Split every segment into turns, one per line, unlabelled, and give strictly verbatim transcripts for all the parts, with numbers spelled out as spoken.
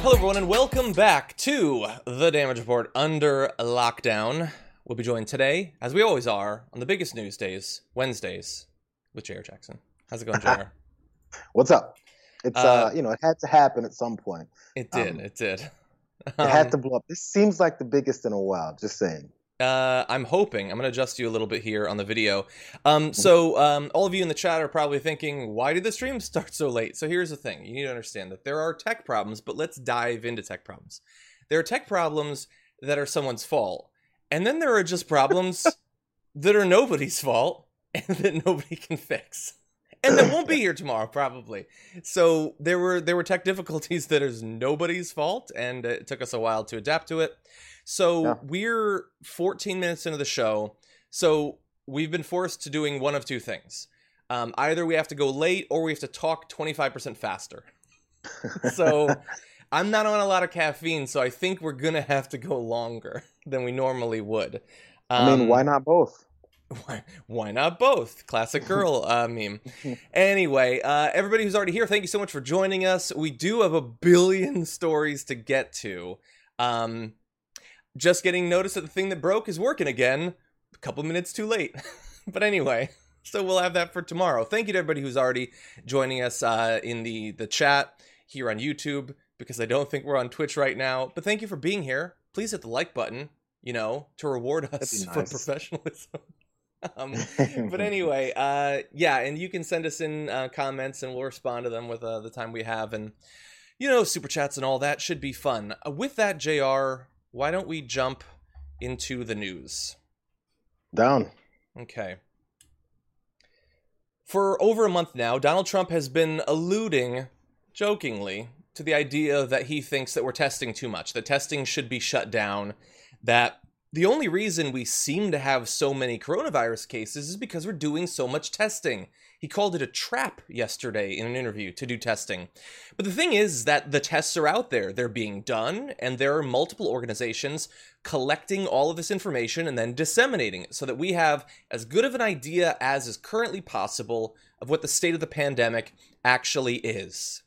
Hello everyone and welcome back to The Damage Report under lockdown. We'll be joined today, as we always are, on the biggest news days, Wednesdays, with J R Jackson. How's it going, J R?
What's up? It's, uh, uh, you know, it had to happen at some point.
It did, um, it did.
Um, it had to blow up. This seems like the biggest in a while, just saying.
Uh, I'm hoping. I'm going to adjust you a little bit here on the video. Um, so um, all of you in the chat are probably thinking, why did the stream start so late? So here's the thing. You need to understand that there are tech problems, but let's dive into tech problems. There are tech problems that are someone's fault. And then there are just problems that are nobody's fault and that nobody can fix. And that won't be here tomorrow, probably. So there were there were tech difficulties that is nobody's fault, and it took us a while to adapt to it. So yeah. We're fourteen minutes into the show, so we've been forced to doing one of two things. Um, either we have to go late, or we have to talk twenty-five percent faster. So I'm not on a lot of caffeine, so I think we're going to have to go longer than we normally would. Um,
I mean, why not both?
Why, why not both? Classic girl uh, meme. Anyway, uh, everybody who's already here, thank you so much for joining us. We do have a billion stories to get to. Um, just getting notice that the thing that broke is working again. A couple minutes too late. But anyway, so we'll have that for tomorrow. Thank you to everybody who's already joining us uh, in the, the chat here on YouTube, because I don't think we're on Twitch right now. But thank you for being here. Please hit the like button, you know, to reward us nice. for professionalism. um, but anyway, uh, yeah, and you can send us in uh, comments and we'll respond to them with uh, the time we have. And, you know, super chats and all that should be fun. Uh, with that, J R, why don't we jump into the news?
Down.
Okay. For over a month now, Donald Trump has been alluding, jokingly, to the idea that he thinks that we're testing too much, that testing should be shut down, that the only reason we seem to have so many coronavirus cases is because we're doing so much testing. He called it a trap yesterday in an interview to do testing. But the thing is that the tests are out there. They're being done, and there are multiple organizations collecting all of this information and then disseminating it so that we have as good of an idea as is currently possible of what the state of the pandemic actually is.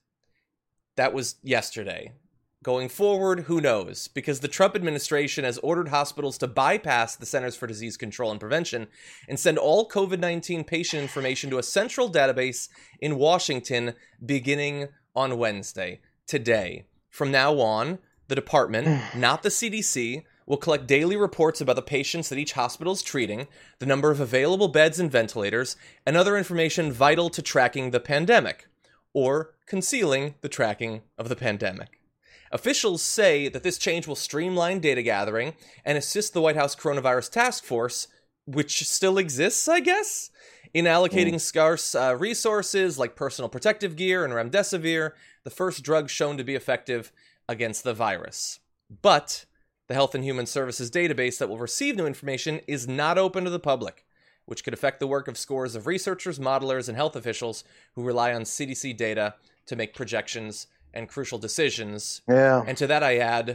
That was yesterday. Going forward, who knows? Because the Trump administration has ordered hospitals to bypass the Centers for Disease Control and Prevention and send all COVID nineteen patient information to a central database in Washington beginning on Wednesday, today. From now on, the department, not the C D C, will collect daily reports about the patients that each hospital is treating, the number of available beds and ventilators, and other information vital to tracking the pandemic, or concealing the tracking of the pandemic. Officials say that this change will streamline data gathering and assist the White House Coronavirus Task Force, which still exists, I guess, in allocating mm. scarce uh, resources like personal protective gear and remdesivir, the first drug shown to be effective against the virus. But the Health and Human Services database that will receive new information is not open to the public, which could affect the work of scores of researchers, modelers, and health officials who rely on C D C data to make projections and crucial decisions.
Yeah.
And to that I add,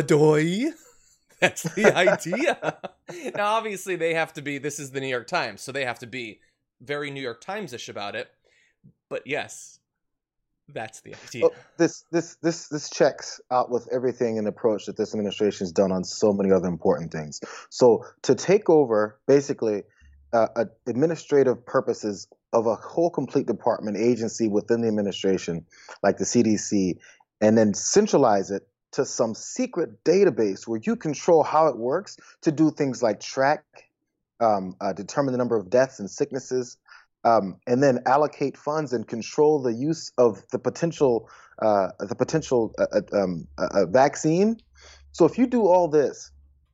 adoy. That's the idea. Now, obviously, they have to be, this is the New York Times, so they have to be very New York Times-ish about it. But yes, that's the idea.
Well, this this this this checks out with everything and approach that this administration has done on so many other important things. So to take over, basically, uh, uh, administrative purposes of a whole complete department agency within the administration, like the C D C, and then centralize it to some secret database where you control how it works to do things like track, um, uh, determine the number of deaths and sicknesses, um, and then allocate funds and control the use of the potential uh, the potential uh, um, uh, vaccine. So if you do all this,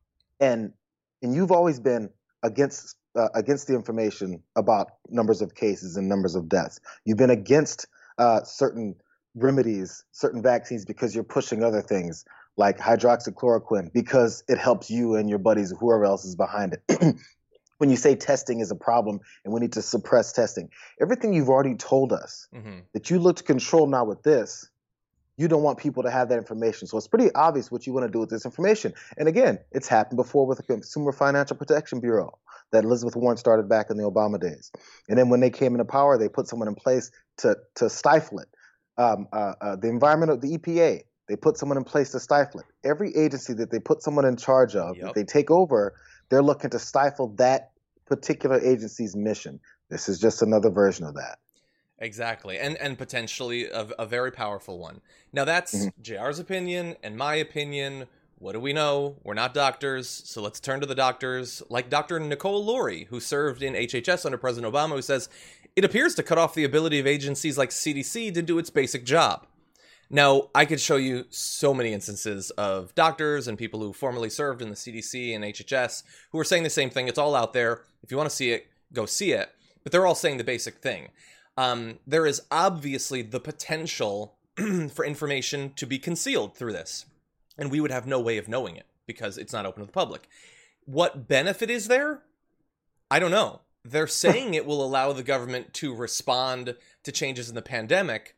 and and you've always been against Uh, against the information about numbers of cases and numbers of deaths. You've been against uh, certain remedies, certain vaccines, because you're pushing other things like hydroxychloroquine because it helps you and your buddies, whoever else is behind it. When you say testing is a problem and we need to suppress testing, everything you've already told us mm-hmm. that you look to control now with this, you don't want people to have that information. So it's pretty obvious what you want to do with this information. And again, it's happened before with the Consumer Financial Protection Bureau that Elizabeth Warren started back in the Obama days. And then when they came into power, they put someone in place to to stifle it. Um, uh, uh, the environmental, the E P A, they put someone in place to stifle it. Every agency that they put someone in charge of,
Yep.
that they take over, they're looking to stifle that particular agency's mission. This is just another version of that.
Exactly, and and potentially a, a very powerful one. Now that's
Mm-hmm.
J R's opinion and my opinion. What do we know? We're not doctors, so let's turn to the doctors, like Doctor Nicole Laurie, who served in H H S under President Obama, who says, it appears to cut off the ability of agencies like C D C to do its basic job. Now, I could show you so many instances of doctors and people who formerly served in the C D C and H H S who are saying the same thing. It's all out there. If you want to see it, go see it. But they're all saying the basic thing. Um, there is obviously the potential for information to be concealed through this. And we would have no way of knowing it because it's not open to the public. What benefit is there? I don't know. They're saying it will allow the government to respond to changes in the pandemic.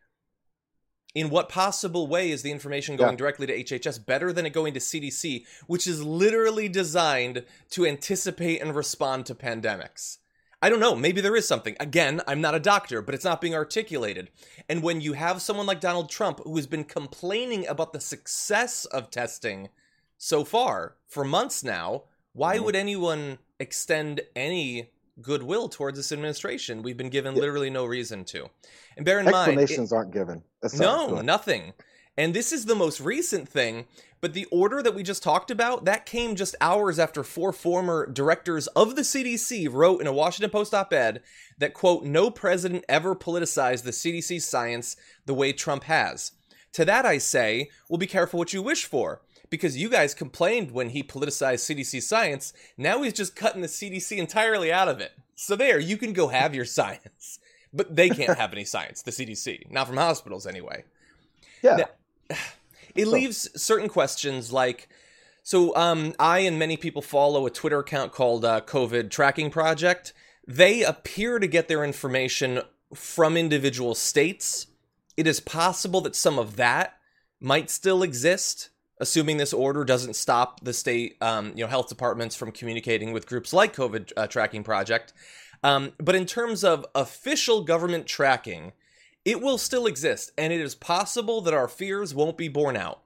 In what possible way is the information going
Yeah.
directly to H H S better than it going to C D C, which is literally designed to anticipate and respond to pandemics? I don't know. Maybe there is something. Again, I'm not a doctor, but it's not being articulated. And when you have someone like Donald Trump, who has been complaining about the success of testing so far for months now, why
Mhm.
would anyone extend any goodwill towards this administration? We've been given literally no reason to. And bear in mind, it-
Explanations aren't given. That's all. Go
no,
ahead.
nothing. And this is the most recent thing, but the order that we just talked about, that came just hours after four former directors of the C D C wrote in a Washington Post op-ed that, quote, no president ever politicized the C D C science the way Trump has. To that I say, well, be careful what you wish for, because you guys complained when he politicized C D C science. Now he's just cutting the C D C entirely out of it. So there, you can go have your science. But they can't have any science, the C D C. Not from hospitals, anyway.
Yeah.
Now, it leaves certain questions like, so um, I and many people follow a Twitter account called uh, COVID Tracking Project. They appear to get their information from individual states. It is possible that some of that might still exist, assuming this order doesn't stop the state um, you know, health departments from communicating with groups like COVID uh, Tracking Project. Um, but in terms of official government tracking, it will still exist, and it is possible that our fears won't be borne out.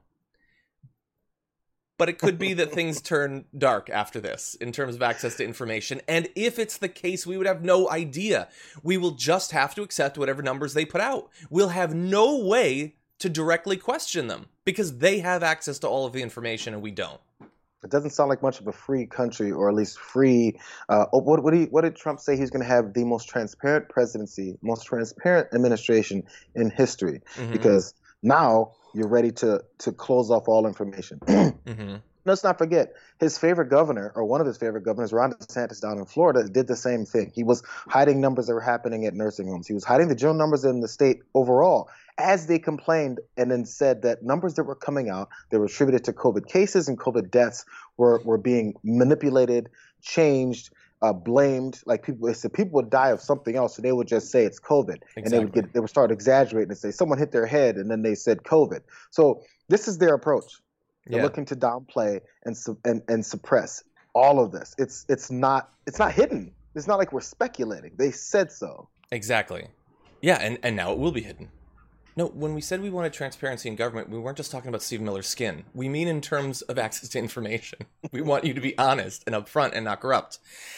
But it could be that things turn dark after this in terms of access to information. And if it's the case, we would have no idea. We will just have to accept whatever numbers they put out. We'll have no way to directly question them because they have access to all of the information and we don't.
It doesn't sound like much of a free country, or at least free. Uh, oh, what, what, did he, what did Trump say? He's going to have the most transparent presidency, most transparent administration in history,
Mm-hmm.
because now you're ready to to close off all information.
Mm-hmm.
Let's not forget, his favorite governor, or one of his favorite governors, Ron DeSantis down in Florida, did the same thing. He was hiding numbers that were happening at nursing homes. He was hiding the general numbers in the state overall, as they complained, and then said that numbers that were coming out that were attributed to COVID cases and COVID deaths were, were being manipulated, changed, uh, blamed. Like people, they said people would die of something else, so they would just say it's COVID,
Exactly.
and they would get they would start exaggerating and say someone hit their head, and then they said COVID. So this is their approach. They're
Yeah.
looking to downplay and, su- and and suppress all of this. It's it's not it's not hidden. It's not like we're speculating. They said so.
Exactly. Yeah, and, and now it will be hidden. No, when we said we wanted transparency in government, we weren't just talking about Stephen Miller's skin. We mean in terms of access to information. We want you to be honest and upfront and not corrupt.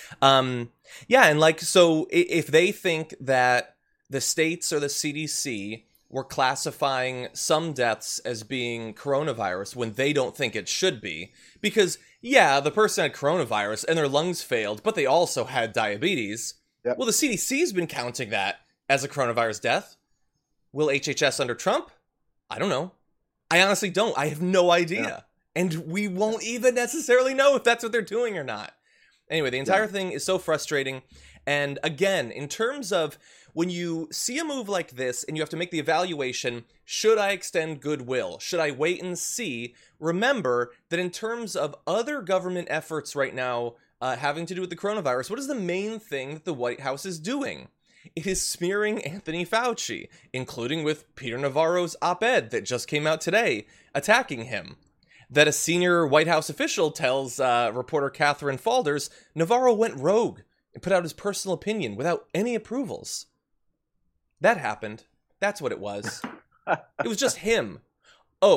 Um, yeah, and like, so i- if they think that the states or the C D C were classifying some deaths as being coronavirus when they don't think it should be, because, yeah, the person had coronavirus and their lungs failed, but they also had diabetes.
Yep.
Well, the C D C's been counting that as a coronavirus death. Will H H S under Trump? I don't know. I honestly don't. I have no idea.
Yeah.
And we won't even necessarily know if that's what they're doing or not. Anyway, the entire
Yeah.
thing is so frustrating. And again, in terms of when you see a move like this and you have to make the evaluation, should I extend goodwill? Should I wait and see? Remember that in terms of other government efforts right now uh, having to do with the coronavirus, what is the main thing that the White House is doing? It is smearing Anthony Fauci, including with Peter Navarro's op-ed that just came out today, attacking him. That a senior White House official tells uh, reporter Catherine Falders Navarro went rogue and put out his personal opinion without any approvals. That happened. That's what it was. It was just him. Oh,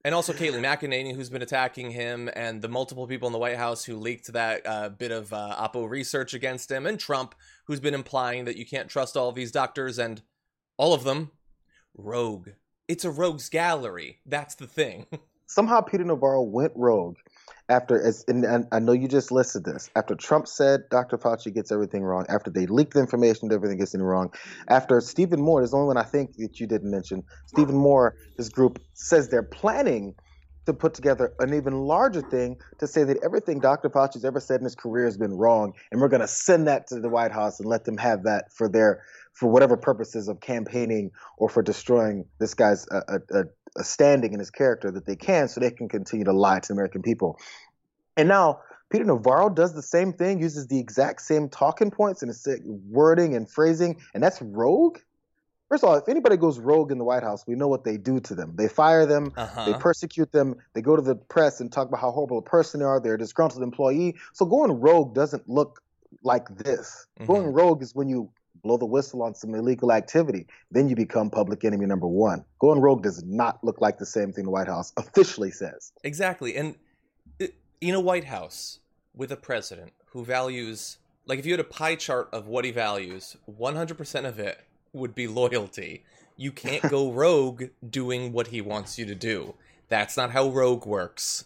And also Kayleigh McEnany, who's been attacking him, and the multiple people in the White House who leaked that uh, bit of uh, Oppo research against him, and Trump, who's been implying that you can't trust all of these doctors, and all of them, rogue. It's a rogues gallery. That's the thing.
Somehow Peter Navarro went rogue after, as and I know you just listed this, after Trump said Doctor Fauci gets everything wrong, after they leaked the information that everything gets wrong, after Stephen Moore, there's the only one I think that you didn't mention, Stephen Moore, his group, says they're planning to put together an even larger thing to say that everything Doctor Fauci's ever said in his career has been wrong, and we're going to send that to the White House and let them have that for their for whatever purposes of campaigning or for destroying this guy's uh, a, a standing in his character that they can, so they can continue to lie to the American people. And now Peter Navarro does the same thing, uses the exact same talking points and wording and phrasing, and that's rogue? First of all, if anybody goes rogue in the White House, we know what they do to them. They fire them, uh-huh. they persecute them, they go to the press and talk about how horrible a person they are, they're a disgruntled employee. So going rogue doesn't look like this. Mm-hmm. Going rogue is when you blow the whistle on some illegal activity. Then you become public enemy number one. Going rogue does not look like the same thing the White House officially says.
Exactly. And in a White House with a president who values, like if you had a pie chart of what he values, one hundred percent of it would be loyalty. You can't go rogue doing what he wants you to do. That's not how rogue works.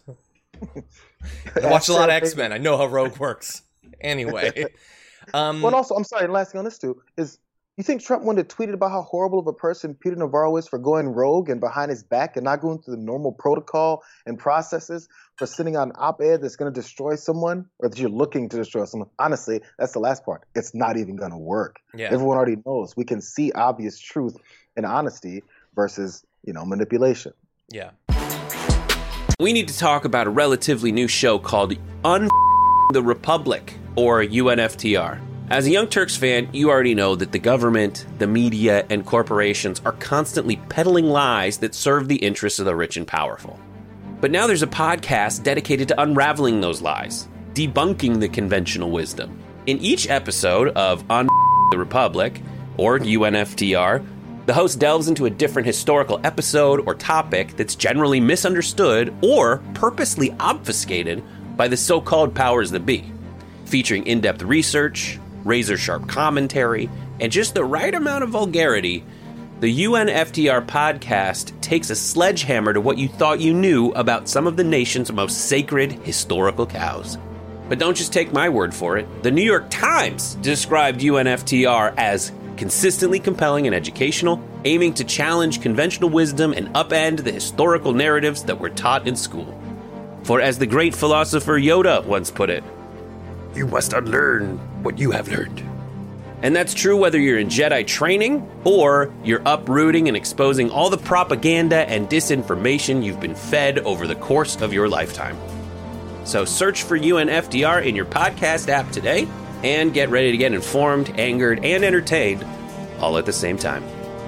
I watch a lot of X-Men. I know how rogue works. Anyway. Um,
well, also, I'm sorry, the last thing on this too is, you think Trump wanted to tweet about how horrible of a person Peter Navarro is for going rogue and behind his back and not going through the normal protocol and processes for sending out an op-ed that's going to destroy someone, or that you're looking to destroy someone? Honestly, that's the last part. It's not even going to work. Yeah. Everyone already knows. We can see obvious truth and honesty versus, you know, manipulation.
Yeah.
We need to talk about a relatively new show called Un the Republic, or U N F T R. As a Young Turks fan, you already know that the government, the media, and corporations are constantly peddling lies that serve the interests of the rich and powerful. But now there's a podcast dedicated to unraveling those lies, debunking the conventional wisdom. In each episode of Un the Republic, or U N F T R, the host delves into a different historical episode or topic that's generally misunderstood or purposely obfuscated by the so-called powers that be, featuring in-depth research, razor-sharp commentary, and just the right amount of vulgarity. The U N F T R podcast takes a sledgehammer to what you thought you knew about some of the nation's most sacred historical cows. But don't just take my word for it. The New York Times described U N F T R as consistently compelling and educational, aiming to challenge conventional wisdom and upend the historical narratives that were taught in school. For as the great philosopher Yoda once put it, you must unlearn what you have learned. And that's true whether you're in Jedi training or you're uprooting and exposing all the propaganda and disinformation you've been fed over the course of your lifetime. So search for U N F T R in your podcast app today and get ready to get informed, angered, and entertained all at the same time.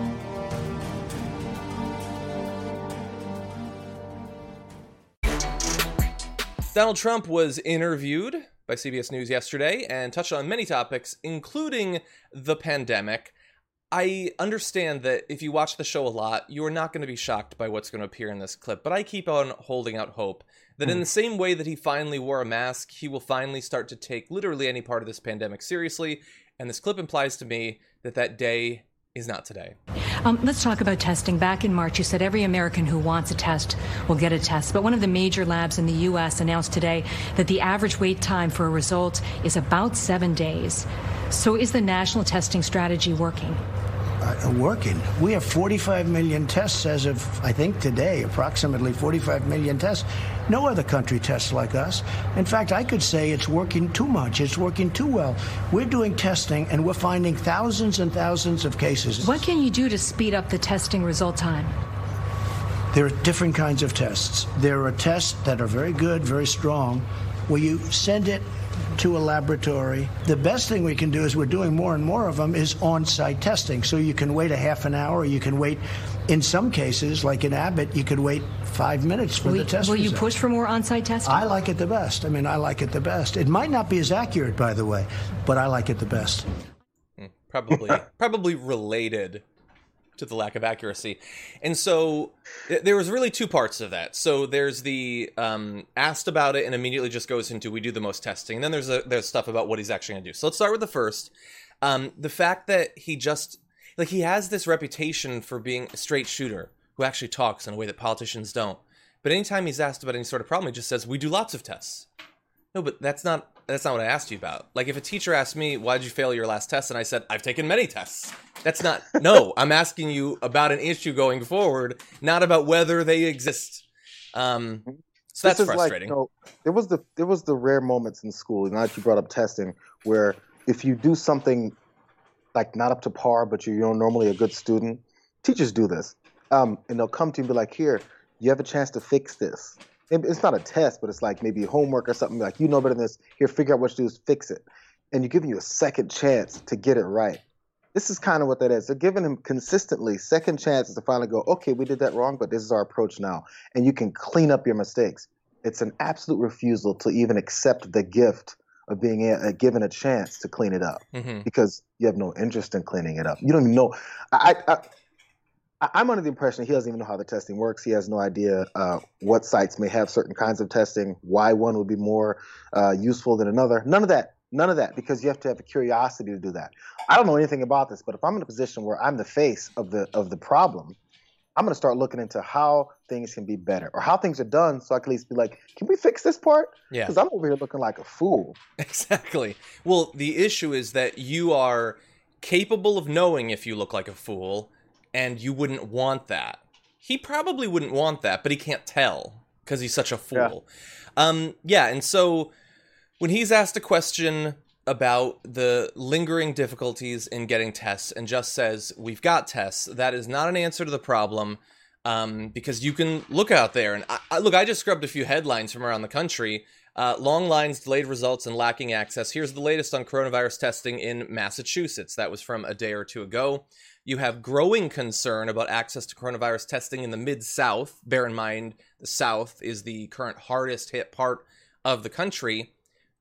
Donald Trump was interviewed by C B S News yesterday and touched on many topics, including the pandemic. I understand that if you watch the show a lot, you are not going to be shocked by what's going to appear in this clip, but I keep on holding out hope that in the same way that he finally wore a mask, he will finally start to take literally any part of this pandemic seriously, and this clip implies to me that that day is not today.
Um, let's talk about testing. Back in March, you said every American who wants a test will get a test. But one of the major labs in the U S announced today that the average wait time for a result is about seven days. So is the national testing strategy working?
Uh, working. We have forty-five million tests as of, I think, today, approximately forty-five million tests. No other country tests like us. In fact, I could say it's working too much. It's working too well. We're doing testing, and we're finding thousands and thousands of cases.
What can you do to speed up the testing result time?
There are different kinds of tests. There are tests that are very good, very strong, where you send it to a laboratory. The best thing we can do, is we're doing more and more of them, is on-site testing. So you can wait a half an hour, you can wait, in some cases, like in Abbott, you could wait five minutes for
will,
the test
Will
result.
you push for more on-site testing?
I like it the best. I mean, I like it the best. It might not be as accurate, by the way, but I like it the best.
Probably, probably related to the lack of accuracy. And so th- there was really two parts of that. So there's the um, asked about it and immediately just goes into we do the most testing. And then there's a, there's stuff about what he's actually going to do. So let's start with the first. Um, the fact that he just, like he has this reputation for being a straight shooter who actually talks in a way that politicians don't. But anytime he's asked about any sort of problem, he just says, we do lots of tests. No, but that's not that's not what I asked you about. Like if a teacher asked me, why did you fail your last test? And I said, I've taken many tests. That's not, no, I'm asking you about an issue going forward, not about whether they exist. Um, so that's frustrating. Like, you know,
there was the there was the rare moments in school, now that you brought up testing, where if you do something like not up to par, but you're, you're normally a good student, teachers do this. Um, and they'll come to you and be like, here, you have a chance to fix this. It's not a test, but it's like maybe homework or something. Like, you know better than this. Here, figure out what to do is fix it. And you're giving you a second chance to get it right. This is kind of what that is. They're giving him consistently second chances to finally go, okay, we did that wrong, but this is our approach now. And you can clean up your mistakes. It's an absolute refusal to even accept the gift of being a, a given a chance to clean it up, mm-hmm. because you have no interest in cleaning it up. You don't even know. I, I, I, I'm under the impression he doesn't even know how the testing works. He has no idea uh, what sites may have certain kinds of testing, why one would be more uh, useful than another. None of that. None of that, because you have to have a curiosity to do that. I don't know anything about this, but if I'm in a position where I'm the face of the of the problem, I'm going to start looking into how things can be better or how things are done, so I can at least be like, can we fix this part?
Yeah.
Because I'm over here looking like a fool.
Exactly. Well, the issue is that you are capable of knowing if you look like a fool, and you wouldn't want that. He probably wouldn't want that, but he can't tell because he's such a fool. Yeah. Um, yeah, and so when he's asked a question about the lingering difficulties in getting tests and just says, we've got tests, that is not an answer to the problem, um, because you can look out there. And I, I, look, I just scrubbed a few headlines from around the country. Uh, long lines, delayed results, and lacking access. Here's the latest on coronavirus testing in Massachusetts. That was from a day or two ago. You have growing concern about access to coronavirus testing in the Mid-South. Bear in mind, the South is the current hardest hit part of the country.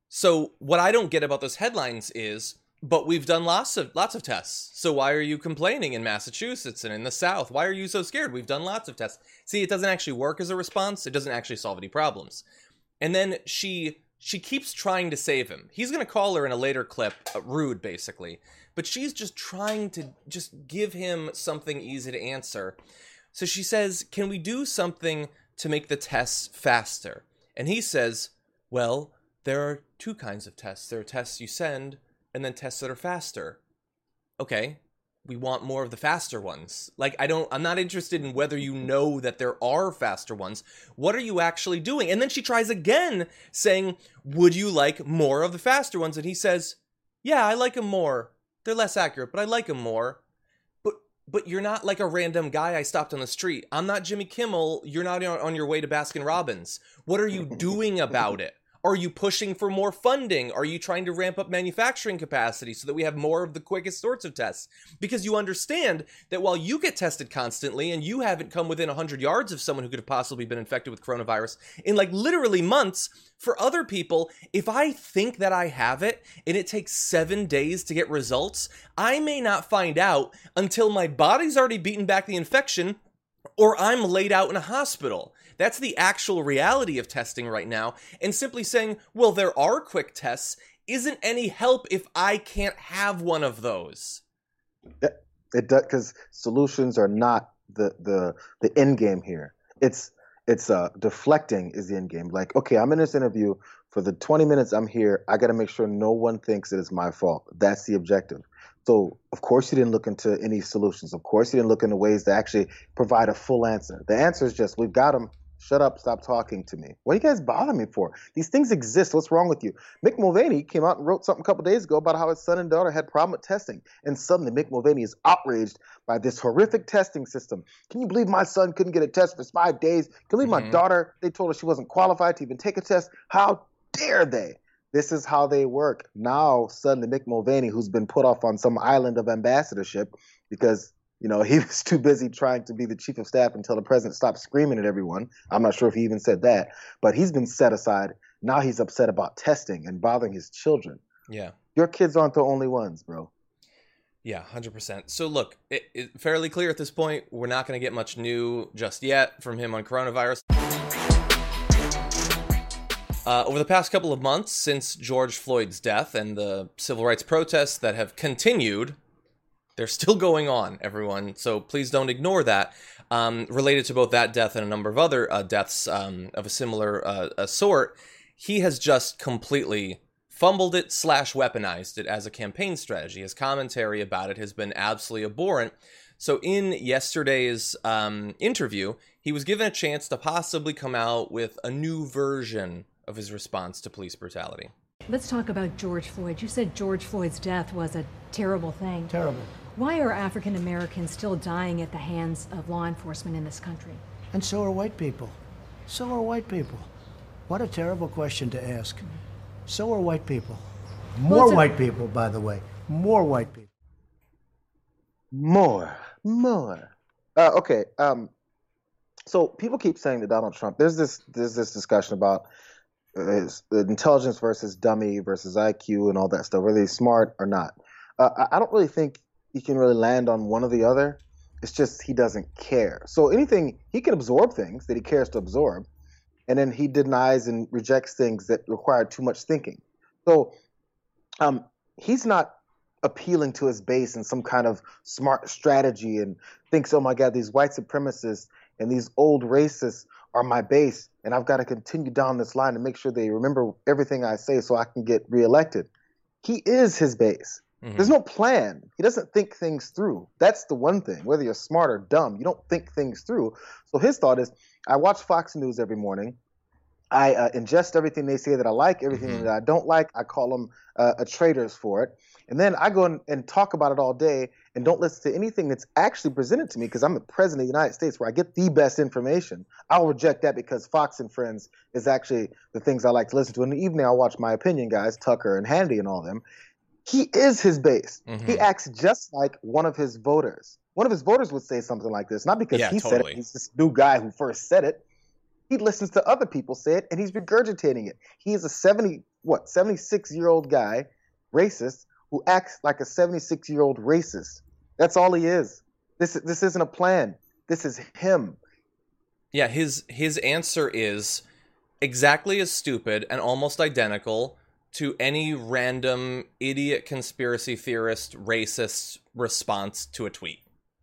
So what I don't get about those headlines is, but we've done lots of lots of tests. So why are you complaining in Massachusetts and in the South? Why are you so scared? We've done lots of tests. See, it doesn't actually work as a response. It doesn't actually solve any problems. And then she she keeps trying to save him. He's going to call her in a later clip, uh, rude, basically. But she's just trying to just give him something easy to answer. So she says, can we do something to make the tests faster? And he says, well, there are two kinds of tests. There are tests you send, and then tests that are faster. Okay, we want more of the faster ones. Like, I don't, I'm not interested in whether you know that there are faster ones. What are you actually doing? And then she tries again, saying, would you like more of the faster ones? And he says, yeah, I like them more. They're less accurate, but I like them more. But but you're not like a random guy I stopped on the street. I'm not Jimmy Kimmel. You're not on your way to Baskin Robbins. What are you doing about it? Are you pushing for more funding? Are you trying to ramp up manufacturing capacity so that we have more of the quickest sorts of tests? Because you understand that while you get tested constantly and you haven't come within one hundred yards of someone who could have possibly been infected with coronavirus in like literally months, for other people, if I think that I have it and it takes seven days to get results, I may not find out until my body's already beaten back the infection or I'm laid out in a hospital. That's the actual reality of testing right now. And simply saying, well, there are quick tests isn't any help if I can't have one of those.
It, it does, because solutions are not the, the, the end game here. It's it's uh, deflecting is the end game. Like, okay, I'm in this interview. For the twenty minutes I'm here, I got to make sure no one thinks it is my fault. That's the objective. So, of course, you didn't look into any solutions. Of course, you didn't look into ways to actually provide a full answer. The answer is just, we've got them. Shut up, stop talking to me. What do you guys bother me for? These things exist. What's wrong with you? Mick Mulvaney came out and wrote something a couple days ago about how his son and daughter had problem with testing. And suddenly Mick Mulvaney is outraged by this horrific testing system. Can you believe my son couldn't get a test for five days? Can you believe mm-hmm. my daughter, they told her she wasn't qualified to even take a test? How dare they? This is how they work. Now, suddenly Mick Mulvaney, who's been put off on some island of ambassadorship because you know, he was too busy trying to be the chief of staff until the president stopped screaming at everyone. I'm not sure if he even said that, but he's been set aside. Now he's upset about testing and bothering his children.
Yeah.
Your kids aren't the only ones, bro.
Yeah, one hundred percent. So look, it, it, fairly clear at this point, we're not going to get much new just yet from him on coronavirus. Uh, over the past couple of months since George Floyd's death and the civil rights protests that have continued, they're still going on, everyone. So please don't ignore that. Um, related to both that death and a number of other uh, deaths um, of a similar uh, a sort, he has just completely fumbled it slash weaponized it as a campaign strategy. His commentary about it has been absolutely abhorrent. So in yesterday's um, interview, he was given a chance to possibly come out with a new version of his response to police brutality.
Let's talk about George Floyd. You said George Floyd's death was a terrible thing.
Terrible.
Why are African Americans still dying at the hands of law enforcement in this country?
And so are white people. So are white people. What a terrible question to ask. So are white people. More
Well, a-
white people, by the way. More white people.
More, more. Uh, okay. Um, so people keep saying that Donald Trump. There's this. There's this discussion about uh, his, uh, intelligence versus dummy versus I Q and all that stuff. Whether he's smart or not. Uh, I, I don't really think he can really land on one or the other. It's just he doesn't care. So anything he can absorb things that he cares to absorb, and then he denies and rejects things that require too much thinking. So um, he's not appealing to his base in some kind of smart strategy and thinks, oh my God, these white supremacists and these old racists are my base, and I've got to continue down this line to make sure they remember everything I say so I can get reelected. He is his base. Mm-hmm. There's no plan. He doesn't think things through. That's the one thing. Whether you're smart or dumb, you don't think things through. So his thought is, I watch Fox News every morning. I uh, ingest everything they say that I like, everything mm-hmm. that I don't like. I call them uh, a traitors for it. And then I go and, and talk about it all day and don't listen to anything that's actually presented to me because I'm the president of the United States where I get the best information. I'll reject that because Fox and Friends is actually the things I like to listen to. In the evening, I'll watch My Opinion guys, Tucker and Hannity and all them. He is his base. Mm-hmm. He acts just like one of his voters. One of his voters would say something like this, not because
yeah,
he
totally.
said it. He's this new guy who first said it. He listens to other people say it, and he's regurgitating it. He is a seventy, what, seventy-six-year-old guy, racist, who acts like a seventy-six-year-old racist. That's all he is. This this isn't a plan. This is him.
Yeah, his his answer is exactly as stupid and almost identical to any random idiot conspiracy theorist racist response to a tweet.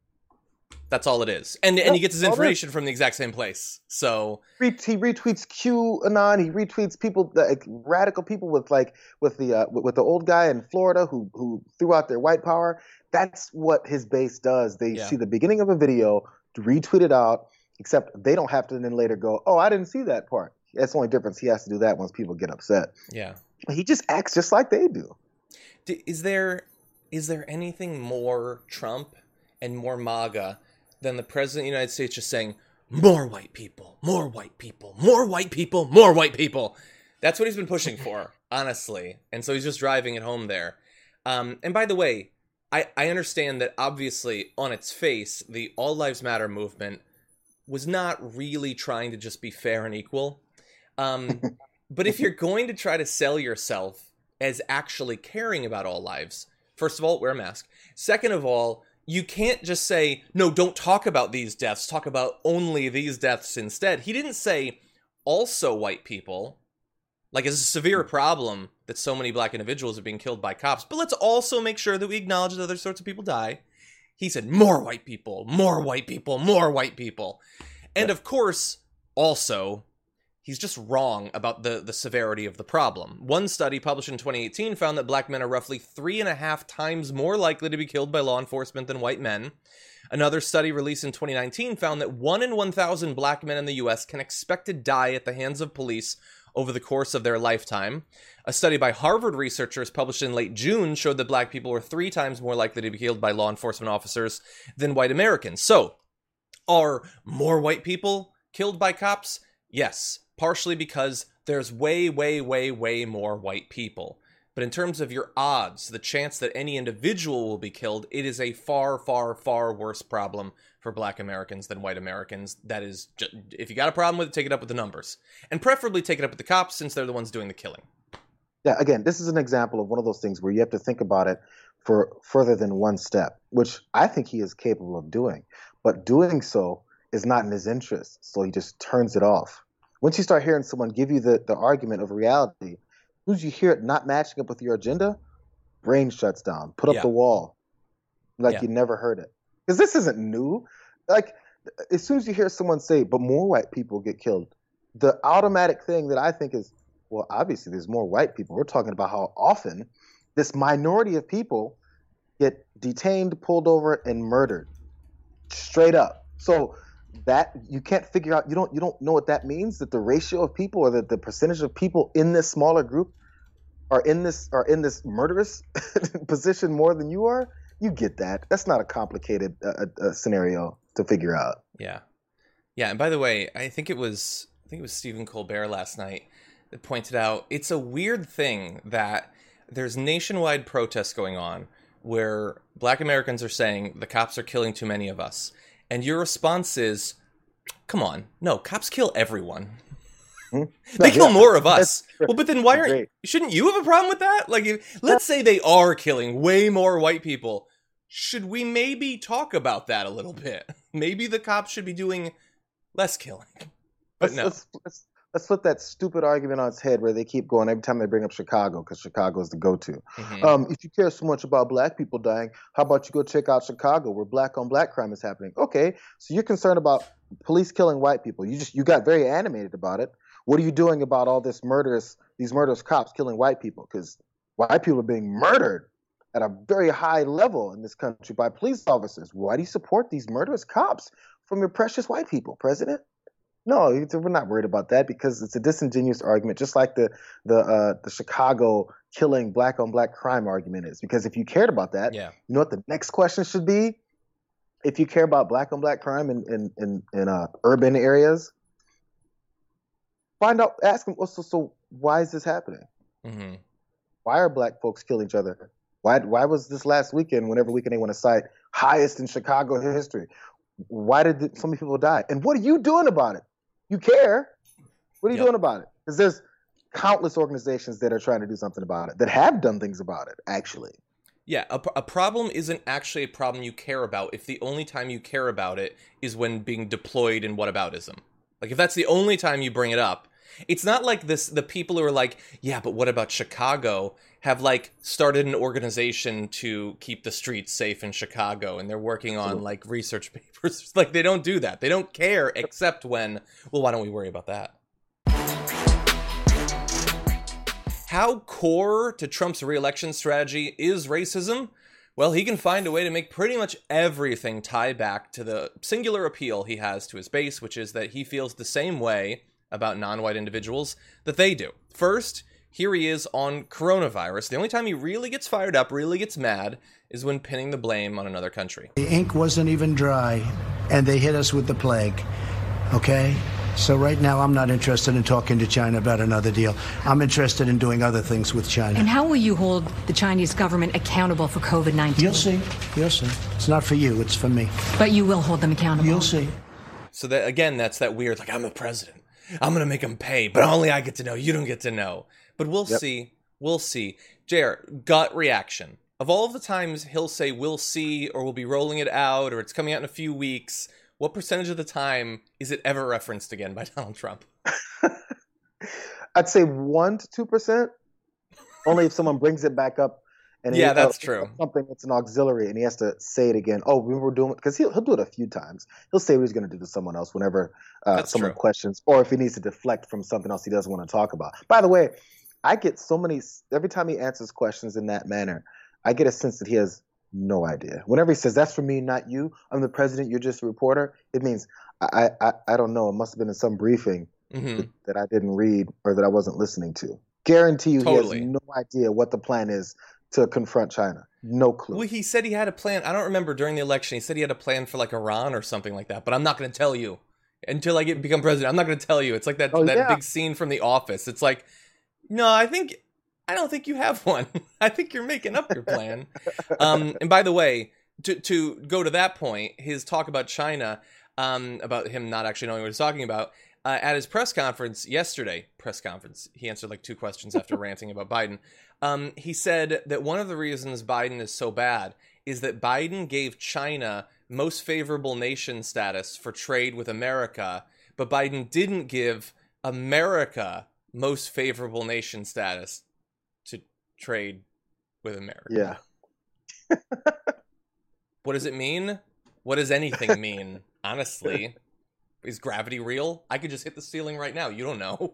That's all it is. And and he gets his information from the exact same place. So
he retweets QAnon. He retweets people, like radical people with like with the uh, with the old guy in Florida who who threw out their white power. That's what his base does. They yeah. see the beginning of a video, retweet it out, except they don't have to then later go, oh, I didn't see that part. That's the only difference. He has to do that once people get upset.
Yeah.
He just acts just like they do.
Is there is there anything more Trump and more MAGA than the president of the United States just saying, more white people, more white people, more white people, more white people? That's what he's been pushing for, honestly. And so he's just driving it home there. Um, and by the way, I, I understand that obviously on its face, the All Lives Matter movement was not really trying to just be fair and equal. Um, but if you're going to try to sell yourself as actually caring about all lives, first of all, wear a mask. Second of all, you can't just say, no, don't talk about these deaths. Talk about only these deaths instead. He didn't say also white people. Like, it's a severe problem that so many black individuals are being killed by cops. But let's also make sure that we acknowledge that other sorts of people die. He said more white people, more white people, more white people. And of course, also, he's just wrong about the, the severity of the problem. One study published in twenty eighteen found that black men are roughly three and a half times more likely to be killed by law enforcement than white men. Another study released in twenty nineteen found that one in one thousand black men in the U S can expect to die at the hands of police over the course of their lifetime. A study by Harvard researchers published in late June showed that black people were three times more likely to be killed by law enforcement officers than white Americans. So, are more white people killed by cops? Yes. Partially because there's way, way, way, way more white people. But in terms of your odds, the chance that any individual will be killed, it is a far, far, far worse problem for black Americans than white Americans. That is, just, if you got a problem with it, take it up with the numbers. And preferably take it up with the cops since they're the ones doing the killing.
Yeah, again, this is an example of one of those things where you have to think about it for further than one step, which I think he is capable of doing. But doing so is not in his interest, so he just turns it off. Once you start hearing someone give you the, the argument of reality, as soon as you hear it not matching up with your agenda, brain shuts down. Put up
Yeah.
the wall like
Yeah.
you never heard it. Because this isn't new. Like, as soon as you hear someone say, but more white people get killed, the automatic thing that I think is, well, obviously there's more white people. We're talking about how often this minority of people get detained, pulled over, and murdered. Straight up. So that you can't figure out, you don't you don't know what that means, that the ratio of people or that the percentage of people in this smaller group are in this are in this murderous position more than you are. You get that. That's not a complicated uh, uh, scenario to figure out.
Yeah. Yeah, and by the way, I think it was I think it was Stephen Colbert last night that pointed out it's a weird thing that there's nationwide protests going on where Black Americans are saying the cops are killing too many of us. And your response is, come on, no, cops kill everyone.
Hmm?
They
No,
kill
yeah.
more of us.
That's-
Well, but then why
that's
aren't
great.
shouldn't you have a problem with that? Like, if, let's say they are killing way more white people. Should we maybe talk about that a little bit? Maybe the cops should be doing less killing. But
Let's,
no.
let's, let's, let's flip that stupid argument on its head where they keep going every time they bring up Chicago, because Chicago is the go-to.
Mhm.
Um, if you care so much about black people dying, how about you go check out Chicago where black on black crime is happening? Okay, so you're concerned about police killing white people. You just you got very animated about it. What are you doing about all this murderous these murderous cops killing white people? Because white people are being murdered at a very high level in this country by police officers. Why do you support these murderous cops from your precious white people, President? No, it's- we're not worried about that because it's a disingenuous argument, just like the the uh, the Chicago killing black on black crime argument is. Because if you cared about that,
Yeah.
you know what the next question should be? If you care about black on black crime in in in, in uh, urban areas, find out, ask them. So, so why is this happening?
hmm
Why are black folks killing each other? Why why was this last weekend, whenever weekend they want to cite, highest in Chicago history? Why did th- so many people die? And what are you doing about it? You care. What are you
Yep.
doing about it? Because there's countless organizations that are trying to do something about it, that have done things about it, actually.
Yeah, a, a problem isn't actually a problem you care about if the only time you care about it is when being deployed in whataboutism. Like, if that's the only time you bring it up, it's not like this. The people who are like, yeah, but what about Chicago, have like started an organization to keep the streets safe in Chicago, and they're working on
Absolutely.
like research papers. Like, they don't do that. They don't care except when, well, why don't we worry about that? How core to Trump's re-election strategy is racism? Well, he can find a way to make pretty much everything tie back to the singular appeal he has to his base, which is that he feels the same way about non-white individuals that they do. First, here he is on coronavirus. The only time he really gets fired up, really gets mad, is when pinning the blame on another country.
The ink wasn't even dry, and they hit us with the plague. Okay? So right now, I'm not interested in talking to China about another deal. I'm interested in doing other things with China.
And how will you hold the Chinese government accountable for COVID nineteen?
You'll see. You'll see. It's not for you. It's for me.
But you will hold them accountable.
You'll see.
So that, again, that's that weird, like, I'm the president. I'm going to make them pay, but only I get to know. You don't get to know. But we'll
Yep.
see. We'll see. Jared, gut reaction. Of all of the times he'll say we'll see, or we'll be rolling it out, or it's coming out in a few weeks, what percentage of the time is it ever referenced again by Donald Trump?
I'd say one to two percent. Only if someone brings it back up. And
Yeah,
he-
that's
uh,
true.
Something that's an auxiliary, and he has to say it again. Oh, we were doing it because he'll he'll do it a few times. He'll say what he's going to do to someone else whenever uh,
That's
someone
true.
questions, or if he needs to deflect from something else he doesn't want to talk about. By the way, I get so many every time he answers questions in that manner. I get a sense that he has no idea. Whenever he says, "That's for me, not you. I'm the president. You're just a reporter," it means I I I don't know. It must have been in some briefing
hmm
that I didn't read or that I wasn't listening to. Guarantee you,
Totally.
he has no idea what the plan is to confront China. No clue.
Well, he said he had a plan. I don't remember during the election. He said he had a plan for like Iran or something like that. But I'm not going to tell you until I get become president. I'm not going to tell you. It's like that
Oh,
that
yeah.
big scene from The Office. It's like, no, I think I don't think you have one. I think you're making up your plan. um, and by the way, to to go to that point, his talk about China, um, about him not actually knowing what he's talking about. Uh, at his press conference yesterday, press conference, he answered like two questions after ranting about Biden. Um, he said that one of the reasons Biden is so bad is that Biden gave China most favorable nation status for trade with America, but Biden didn't give America most favorable nation status to trade with America.
Yeah.
What does it mean? What does anything mean? Honestly, is gravity real? I could just hit the ceiling right now. You don't know.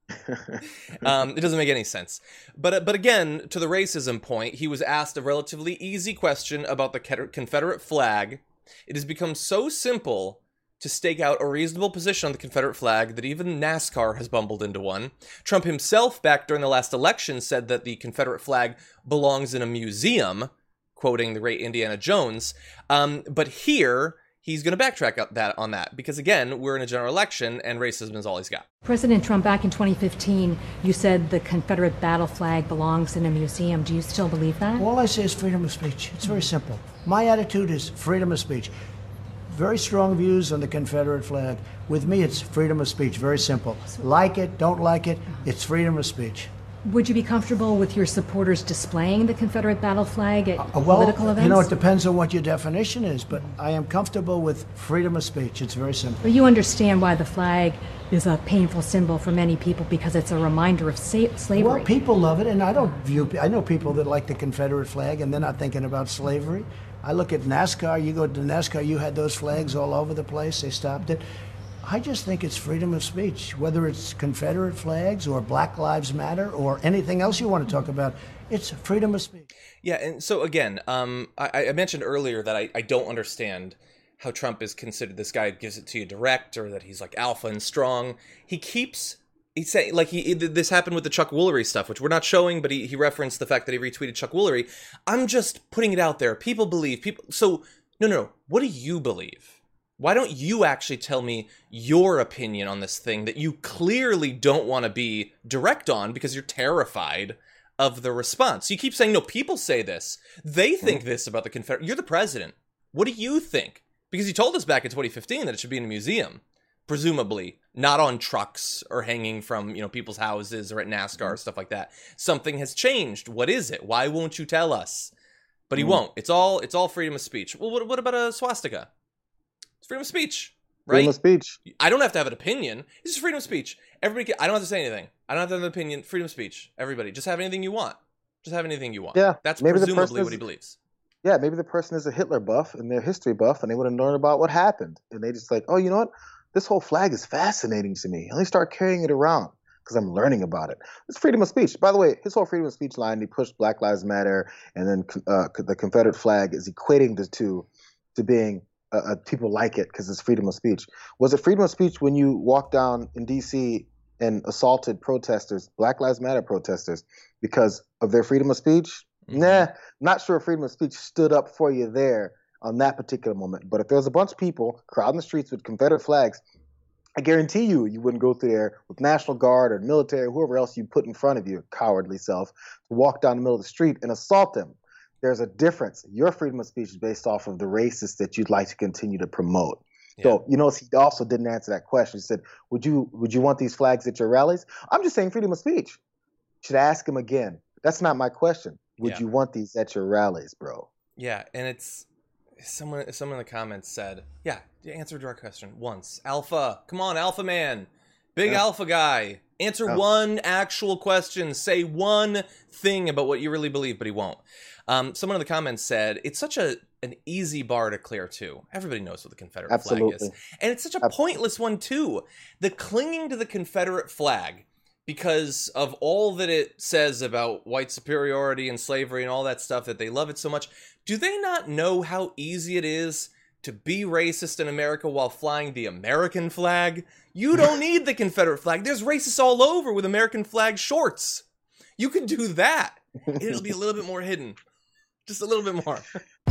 um, it doesn't make any sense. But uh, but again, to the racism point, he was asked a relatively easy question about the Confederate flag. It has become so simple to stake out a reasonable position on the Confederate flag that even NASCAR has bumbled into one. Trump himself, back during the last election, said that the Confederate flag belongs in a museum, quoting the great Indiana Jones. Um, but here, he's going to backtrack up that on that because, again, we're in a general election and racism is all he's got.
President Trump, back in twenty fifteen, you said the Confederate battle flag belongs in a museum. Do you still believe that?
All I say is freedom of speech. It's very simple. My attitude is freedom of speech. Very strong views on the Confederate flag. With me, it's freedom of speech. Very simple. Like it, don't like it, it's freedom of speech.
Would you be comfortable with your supporters displaying the Confederate battle flag at
uh, well,
political events?
You know, it depends on what your definition is, but I am comfortable with freedom of speech. It's very simple.
But you understand why the flag is a painful symbol for many people because it's a reminder of sa- slavery.
Well, people love it, and I don't view. I know people that like the Confederate flag, and they're not thinking about slavery. I look at NASCAR. You go to NASCAR, you had those flags all over the place. They stopped it. I just think it's freedom of speech, whether it's Confederate flags or Black Lives Matter or anything else you want to talk about. It's freedom of speech.
Yeah, and so again, um, I, I mentioned earlier that I, I don't understand how Trump is considered this guy who gives it to you direct, or that he's like alpha and strong. He keeps he's saying like he this happened with the Chuck Woolery stuff, which we're not showing, but he he referenced the fact that he retweeted Chuck Woolery. I'm just putting it out there. People believe people. So no, no, no. What do you believe? Why don't you actually tell me your opinion on this thing that you clearly don't want to be direct on because you're terrified of the response? You keep saying, no, people say this. They think this about the Confederate. You're the president. What do you think? Because you told us back in twenty fifteen that it should be in a museum, presumably not on trucks or hanging from, you know, people's houses or at NASCAR, stuff like that. Something has changed. What is it? Why won't you tell us? But he mm. won't. It's all it's all freedom of speech. Well, what, what about a swastika? It's freedom of speech, right?
Freedom of speech.
I don't have to have an opinion. It's just freedom of speech. Everybody, can, I don't have to say anything. I don't have to have an opinion. Freedom of speech. Everybody, just have anything you want. Just have anything you want.
Yeah,
that's
maybe
presumably
is,
what he believes.
Yeah, maybe the person is a Hitler buff and they're history buff, and they want to learn about what happened, and they just like, oh, you know what? This whole flag is fascinating to me. Let me start carrying it around because I'm learning about it. It's freedom of speech. By the way, his whole freedom of speech line, he pushed Black Lives Matter, and then uh, the Confederate flag is equating the two to being. Uh, people like it because it's freedom of speech. Was it freedom of speech when you walked down in D C and assaulted protesters, Black Lives Matter protesters, because of their freedom of speech? Mm-hmm. Nah, not sure if freedom of speech stood up for you there on that particular moment. But if there was a bunch of people crowding the streets with Confederate flags, I guarantee you, you wouldn't go through there with National Guard or military or whoever else you put in front of you, cowardly self, to walk down the middle of the street and assault them. There's a difference. Your freedom of speech is based off of the racists that you'd like to continue to promote. Yeah. So, you know, he also didn't answer that question. He said, would you would you want these flags at your rallies? I'm just saying freedom of speech. Should ask him again. That's not my question. Would yeah. you want these at your rallies, bro?
Yeah, and it's someone someone in the comments said, yeah, answer a direct question once. Alpha, come on, alpha man. Big yeah. alpha guy. Answer oh. one actual question. Say one thing about what you really believe, but he won't. Um, someone in the comments said, it's such a an easy bar to clear, too. Everybody knows what the Confederate
Absolutely.
flag is. And it's such a
Absolutely.
pointless one, too. The clinging to the Confederate flag, because of all that it says about white superiority and slavery and all that stuff, that they love it so much, do they not know how easy it is to be racist in America while flying the American flag? You don't need the Confederate flag. There's racists all over with American flag shorts. You can do that. It'll be a little bit more hidden. Just a little bit more.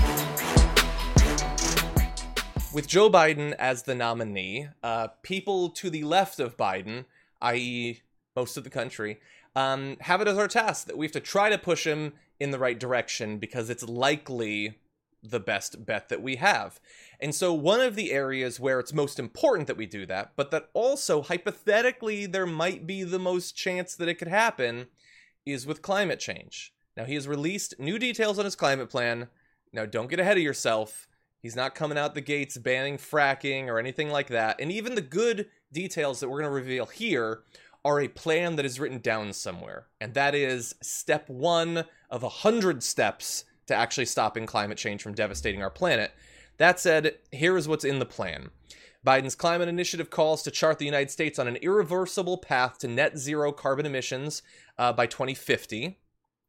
With Joe Biden as the nominee, uh, people to the left of Biden, that is most of the country, um, have it as our task that we have to try to push him in the right direction because it's likely the best bet that we have. And so one of the areas where it's most important that we do that, but that also hypothetically there might be the most chance that it could happen, is with climate change. Now, he has released new details on his climate plan. Now, don't get ahead of yourself. He's not coming out the gates banning fracking or anything like that. And even the good details that we're going to reveal here are a plan that is written down somewhere. And that is step one of a hundred steps to actually stopping climate change from devastating our planet. That said, here is what's in the plan. Biden's climate initiative calls to chart the United States on an irreversible path to net zero carbon emissions uh, by twenty fifty.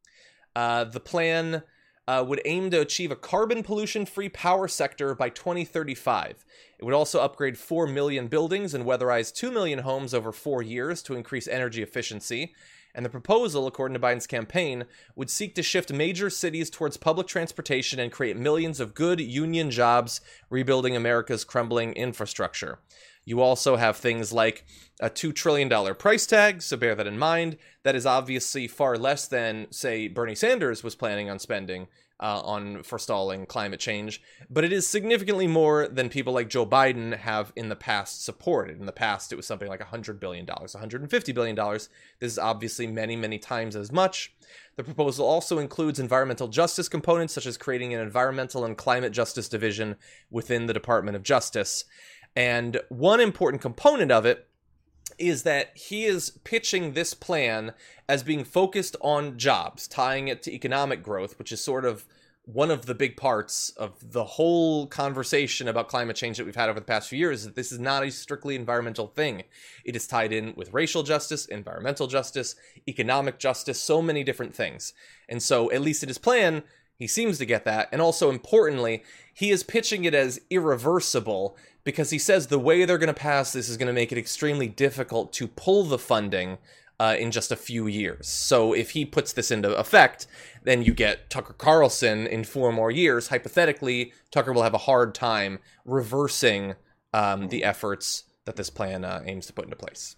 Uh, the plan uh, would aim to achieve a carbon pollution-free power sector by twenty thirty-five. It would also upgrade four million buildings and weatherize two million homes over four years to increase energy efficiency. And the proposal, according to Biden's campaign, would seek to shift major cities towards public transportation and create millions of good union jobs, rebuilding America's crumbling infrastructure. You also have things like a two trillion dollars price tag, so bear that in mind. That is obviously far less than, say, Bernie Sanders was planning on spending uh, on forestalling climate change, but it is significantly more than people like Joe Biden have in the past supported. In the past, it was something like one hundred billion dollars, one hundred fifty billion dollars. This is obviously many, many times as much. The proposal also includes environmental justice components, such as creating an environmental and climate justice division within the Department of Justice. And one important component of it is that he is pitching this plan as being focused on jobs, tying it to economic growth, which is sort of one of the big parts of the whole conversation about climate change that we've had over the past few years, is that this is not a strictly environmental thing. It is tied in with racial justice, environmental justice, economic justice, so many different things. And so, at least in his plan, he seems to get that. And also, importantly, he is pitching it as irreversible, because he says the way they're going to pass this is going to make it extremely difficult to pull the funding uh, in just a few years. So if he puts this into effect, then you get Tucker Carlson in four more years. Hypothetically, Tucker will have a hard time reversing um, the efforts that this plan uh, aims to put into place.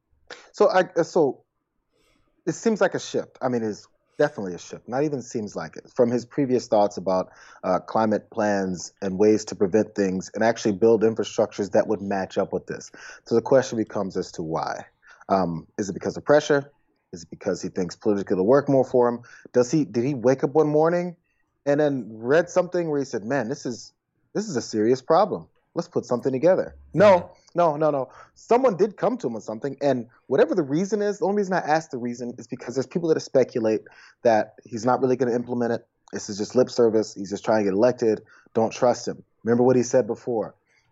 So, I so it seems like a shift. I mean, it's definitely a shift. Not even seems like it. From his previous thoughts about uh, climate plans and ways to prevent things and actually build infrastructures that would match up with this. So the question becomes as to why. Um, is it because of pressure? Is it because he thinks politically it'll work more for him? Does he? Did he wake up one morning and then read something where he said, "Man, this is this is a serious problem. Let's put something together"? No, no, no, no. Someone did come to him with something, and whatever the reason is, the only reason I asked the reason is because there's people that speculate that he's not really going to implement it. This is just lip service. He's just trying to get elected. Don't trust him. Remember what he said before.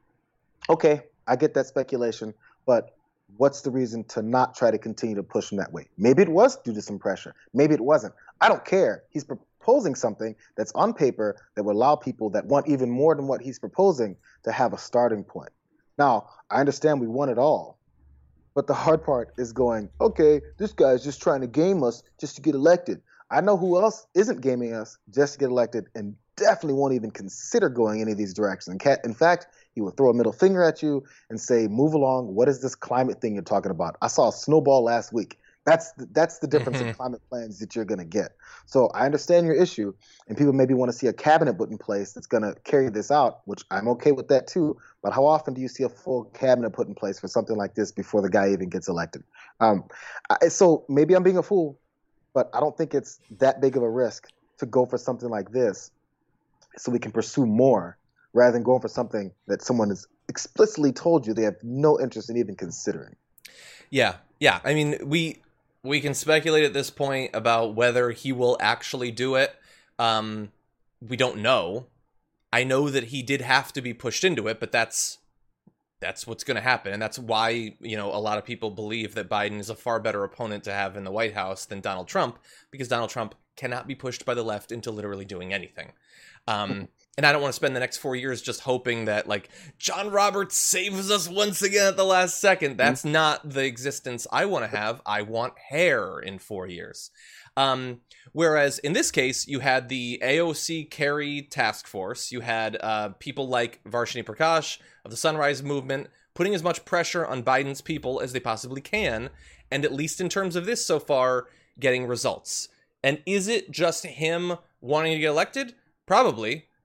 Okay, I get that speculation, but what's the reason to not try to continue to push him that way? Maybe it was due to some pressure. Maybe it wasn't. I don't care. He's proposing something that's on paper that would allow people that want even more than what he's proposing to have a starting point. Now, I understand we want it all, but the hard part is going, okay, this guy's just trying to game us just to get elected. I know who else isn't gaming us just to get elected and definitely won't even consider going any of these directions. In fact, he will throw a middle finger at you and say, move along. What is this climate thing you're talking about? I saw a snowball last week. That's the, that's the difference in climate plans that you're going to get. So I understand your issue, and people maybe want to see a cabinet put in place that's going to carry this out, which I'm okay with that too. But how often do you see a full cabinet put in place for something like this before the guy even gets elected? Um, I, so maybe I'm being a fool, but I don't think it's that big of a risk to go for something like this so we can pursue more rather than going for something that someone has explicitly told you they have no interest in even considering.
Yeah, yeah. I mean, we we can speculate at this point about whether he will actually do it. Um, we don't know. I know that he did have to be pushed into it, but that's that's what's going to happen. And that's why, you know, a lot of people believe that Biden is a far better opponent to have in the White House than Donald Trump, because Donald Trump cannot be pushed by the left into literally doing anything. Um, and I don't want to spend the next four years just hoping that, like, John Roberts saves us once again at the last second. That's mm-hmm. not the existence I want to have. I want hair in four years. Um, whereas in this case, you had the A O C Kerry task force. You had uh, people like Varshini Prakash of the Sunrise Movement putting as much pressure on Biden's people as they possibly can. And at least in terms of this so far, getting results. And is it just him wanting to get elected? Probably.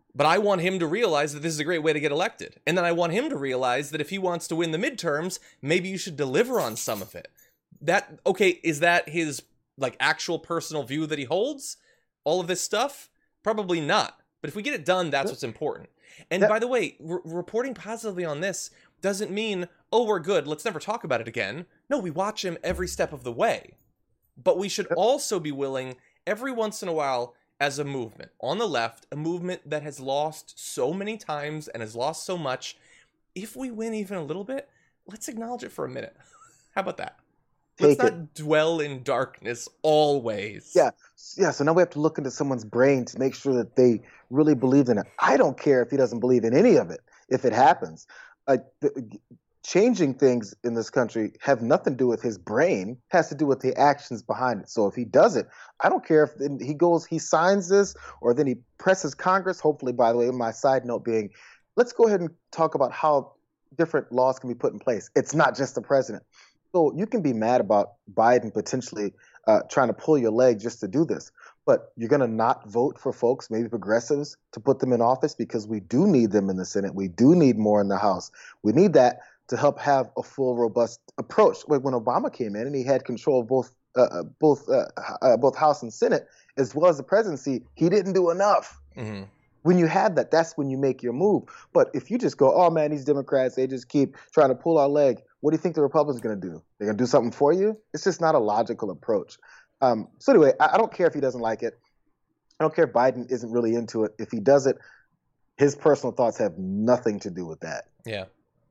But I want him to realize that this is a great way to get elected. And then I want him to realize that if he wants to win the midterms, maybe you should deliver on some of it. That, okay, is that his, like, actual personal view that he holds? All of this stuff? Probably not. But if we get it done, that's what's important. And by the way, re- reporting positively on this doesn't mean, oh, we're good, let's never talk about it again. No, we watch him every step of the way. But we should also be willing, every once in a while, as a movement on the left, a movement that has lost so many times and has lost so much, if we win even a little bit, let's acknowledge it for a minute. How about that? Let's
Take
not
it.
dwell in darkness always.
Yeah, yeah. So now we have to look into someone's brain to make sure that they really believe in it. I don't care if he doesn't believe in any of it, if it happens. Uh, the, changing things in this country have nothing to do with his brain, has to do with the actions behind it. So if he does it, I don't care if he goes, he signs this, or then he presses Congress. Hopefully, by the way, my side note being, let's go ahead and talk about how different laws can be put in place. It's not just the president. So you can be mad about Biden potentially uh, trying to pull your leg just to do this, but you're going to not vote for folks, maybe progressives, to put them in office because we do need them in the Senate. We do need more in the House. We need that to help have a full, robust approach. Like when Obama came in and he had control of both uh, both uh, uh, both House and Senate, as well as the presidency, he didn't do enough.
Mm-hmm.
When you have that, that's when you make your move. But if you just go, oh man, these Democrats, they just keep trying to pull our leg, what do you think the Republicans are going to do? They're going to do something for you? It's just not a logical approach. Um, so anyway, I, I don't care if he doesn't like it. I don't care if Biden isn't really into it. If he does it, his personal thoughts have nothing to do with that.
Yeah.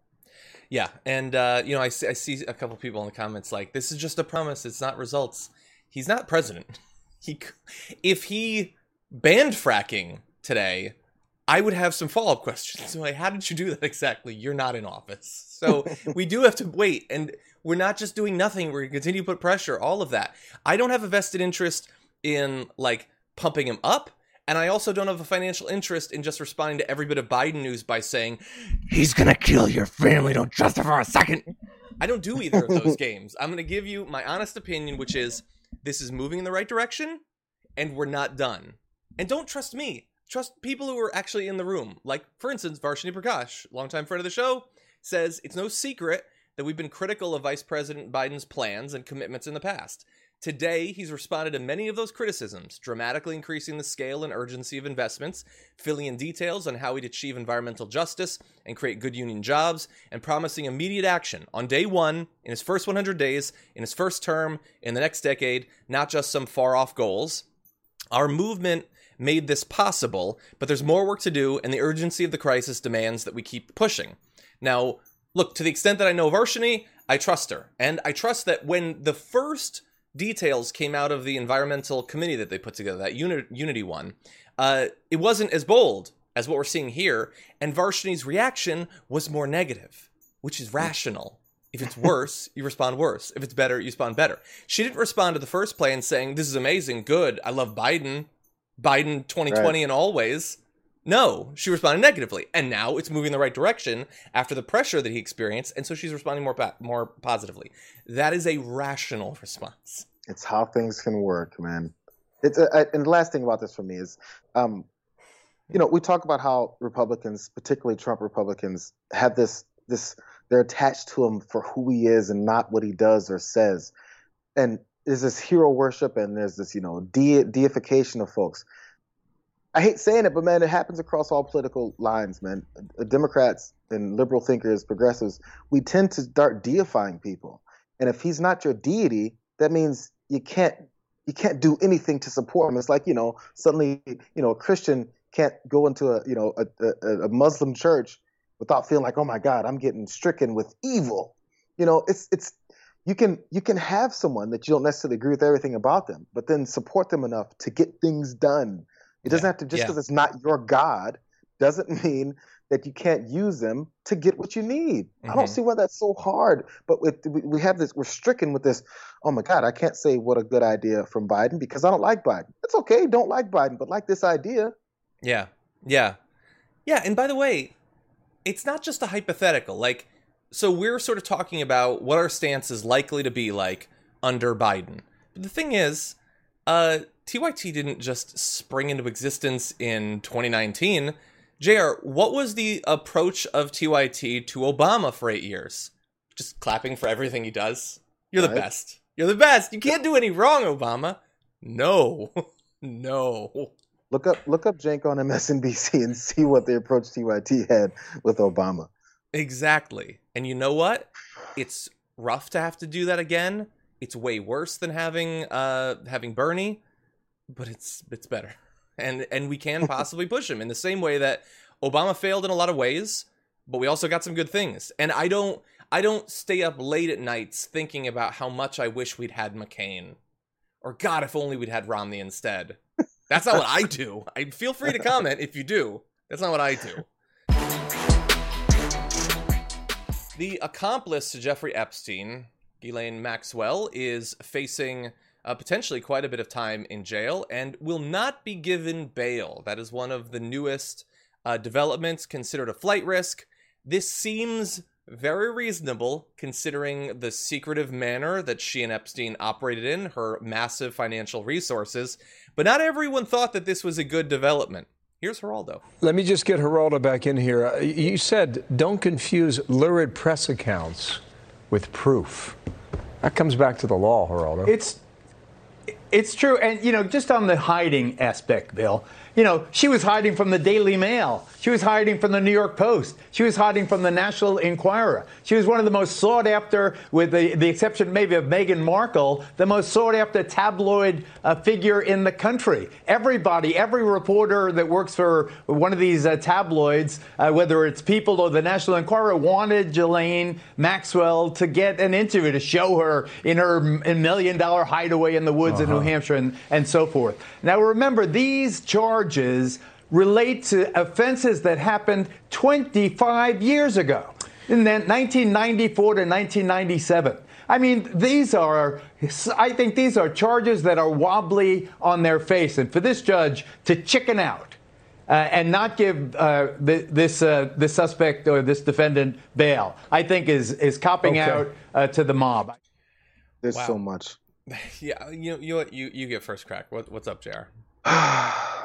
Yeah, and, uh, you know, I see, I see a couple people in the comments like, this is just a promise, it's not results. He's not president. He, if he banned fracking today, I would have some follow-up questions. Like, how did you do that exactly? You're not in office. So we do have to wait, and we're not just doing nothing. We're going to continue to put pressure, all of that. I don't have a vested interest in, like, pumping him up. And I also don't have a financial interest in just responding to every bit of Biden news by saying, he's going to kill your family, don't trust him for a second. I don't do either of those games. I'm going to give you my honest opinion, which is this is moving in the right direction, and we're not done. And don't trust me. Trust people who are actually in the room. Like, for instance, Varshini Prakash, longtime friend of the show, says it's no secret that we've been critical of Vice President Biden's plans and commitments in the past. Today, he's responded to many of those criticisms, dramatically increasing the scale and urgency of investments, filling in details on how he'd achieve environmental justice and create good union jobs, and promising immediate action on day one, in his first one hundred days, in his first term, in the next decade, not just some far-off goals. Our movement made this possible, but there's more work to do, and the urgency of the crisis demands that we keep pushing. Now, look, to the extent that I know Varshini, I trust her. And I trust that when the first details came out of the environmental committee that they put together, that uni- Unity one, uh, it wasn't as bold as what we're seeing here, and Varshini's reaction was more negative, which is rational. If it's worse, you respond worse. If it's better, you respond better. She didn't respond to the first plan saying, this is amazing, good, I love Biden, Biden twenty twenty right. And always. No, she responded negatively, and now it's moving in the right direction after the pressure that he experienced, and so she's responding more pa- more positively. That is a rational response.
It's how things can work, man. It's a, and the last thing about this for me is, um, you know, we talk about how Republicans, particularly Trump Republicans, have this this they're attached to him for who he is and not what he does or says, and there's this hero worship and there's this, you know, de- deification of folks. I hate saying it, but man, it happens across all political lines, man. Democrats and liberal thinkers, progressives, we tend to start deifying people. And if he's not your deity, that means you can't you can't do anything to support him. It's like, you know, suddenly, you know, a Christian can't go into a, you know, a, a, a Muslim church without feeling like, oh my God, I'm getting stricken with evil. You know, it's it's you can you can have someone that you don't necessarily agree with everything about them, but then support them enough to get things done. It doesn't
yeah,
have to, just because
yeah.
it's not your God, doesn't mean that you can't use them to get what you need. Mm-hmm. I don't see why that's so hard. But with, we have this, we're stricken with this, oh my God, I can't say what a good idea from Biden because I don't like Biden. It's okay, don't like Biden, but like this idea.
Yeah, yeah. Yeah, and by the way, it's not just a hypothetical. Like, so we're sort of talking about what our stance is likely to be like under Biden. But the thing is, uh, T Y T didn't just spring into existence in twenty nineteen. J R, what was the approach of T Y T to Obama for eight years? Just clapping for everything he does? You're the right. best. You're the best. You can't do any wrong, Obama. No. No.
Look up look up Cenk on M S N B C and see what the approach T Y T had with Obama.
Exactly. And you know what? It's rough to have to do that again. It's way worse than having uh having Bernie, but it's it's better. And and we can possibly push him in the same way that Obama failed in a lot of ways, but we also got some good things. And I don't I don't stay up late at nights thinking about how much I wish we'd had McCain. Or God, if only we'd had Romney instead. That's not what I do. I feel free to comment if you do. That's not what I do. The accomplice to Jeffrey Epstein, Ghislaine Maxwell, is facing uh, potentially quite a bit of time in jail and will not be given bail. That is one of the newest uh, developments, considered a flight risk. This seems very reasonable considering the secretive manner that she and Epstein operated in, her massive financial resources. But not everyone thought that this was a good development. Here's Geraldo.
Let me just get Geraldo back in here. Uh, you said don't confuse lurid press accounts with proof. That comes back to the law, Geraldo.
It's it's true. And, you know, just on the hiding aspect, Bill, you know, she was hiding from the Daily Mail. She was hiding from the New York Post. She was hiding from the National Enquirer. She was one of the most sought after, with the, the exception maybe of Meghan Markle, the most sought after tabloid uh, figure in the country. Everybody, every reporter that works for one of these uh, tabloids, uh, whether it's People or the National Enquirer, wanted Ghislaine Maxwell to get an interview to show her in her million dollar hideaway in the woods uh-huh. in New Hampshire and, and so forth. Now, remember, these charges relate to offenses that happened twenty-five years ago, in nineteen ninety-four to nineteen ninety-seven. I mean, these are, I think these are charges that are wobbly on their face. And for this judge to chicken out uh, and not give uh, the, this uh, this suspect or this defendant bail, I think is is copping okay. out uh, to the mob.
There's
wow.
so much.
Yeah, you you you you get first crack. What, what's up, J R?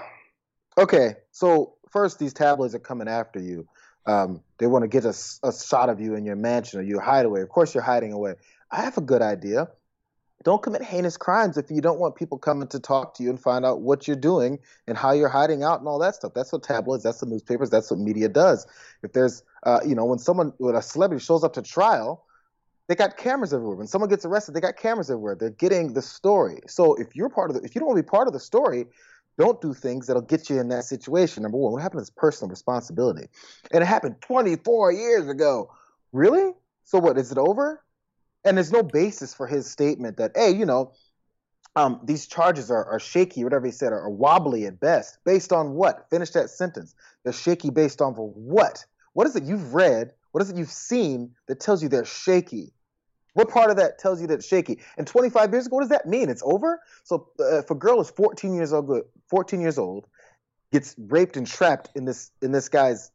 Okay, so first, these tabloids are coming after you. Um, they want to get a, a shot of you in your mansion or your hideaway. Of course, you're hiding away. I have a good idea. Don't commit heinous crimes if you don't want people coming to talk to you and find out what you're doing and how you're hiding out and all that stuff. That's what tabloids, that's what newspapers, that's what media does. If there's, uh, you know, when someone, when a celebrity shows up to trial, they got cameras everywhere. When someone gets arrested, they got cameras everywhere. They're getting the story. So if you're part of the, if you don't want to be part of the story, don't do things that'll get you in that situation. Number one, what happened is personal responsibility. And it happened twenty-four years ago. Really? So what, is it over? And there's no basis for his statement that, hey, you know, um, these charges are, are shaky, whatever he said, are, are wobbly at best. Based on what? Finish that sentence. They're shaky based on what? What is it you've read? What is it you've seen that tells you they're shaky? What part of that tells you that it's shaky? And twenty-five years ago, what does that mean? It's over? So uh, if a girl is fourteen years old, fourteen years old, gets raped and trapped in this in this guy's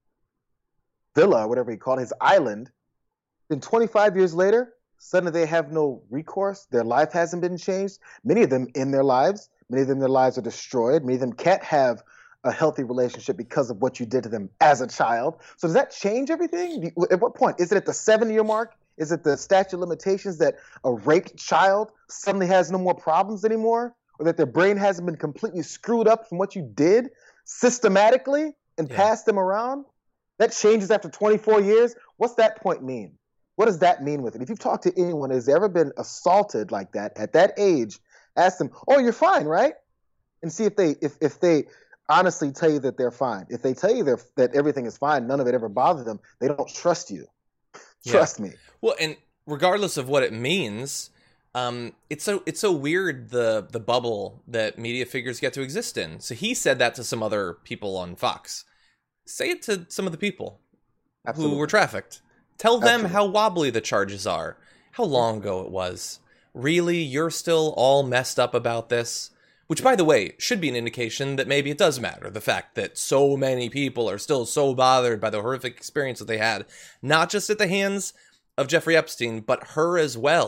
villa, or whatever he called it, his island, then twenty-five years later, suddenly they have no recourse. Their life hasn't been changed. Many of them in their lives, many of them, their lives are destroyed. Many of them can't have a healthy relationship because of what you did to them as a child. So does that change everything? At what point? Is it at the seven-year mark? Is it the statute of limitations that a raped child suddenly has no more problems anymore? Or that their brain hasn't been completely screwed up from what you did systematically and yeah. passed them around? That changes after twenty-four years? What's that point mean? What does that mean with it? If you've talked to anyone who's ever been assaulted like that at that age, ask them, oh, you're fine, right? And see if they if, if they honestly tell you that they're fine. If they tell you they're, that everything is fine, none of it ever bothered them, they don't trust you. Trust yeah. me.
Well, and regardless of what it means, um, it's so it's so weird the the bubble that media figures get to exist in. So he said that to some other people on Fox. Say it to some of the people Absolutely. who were trafficked. Tell them Absolutely. how wobbly the charges are. How long ago it was. Really, you're still all messed up about this? Which, by the way, should be an indication that maybe it does matter. The fact that so many people are still so bothered by the horrific experience that they had, not just at the hands of Jeffrey Epstein, but her as well.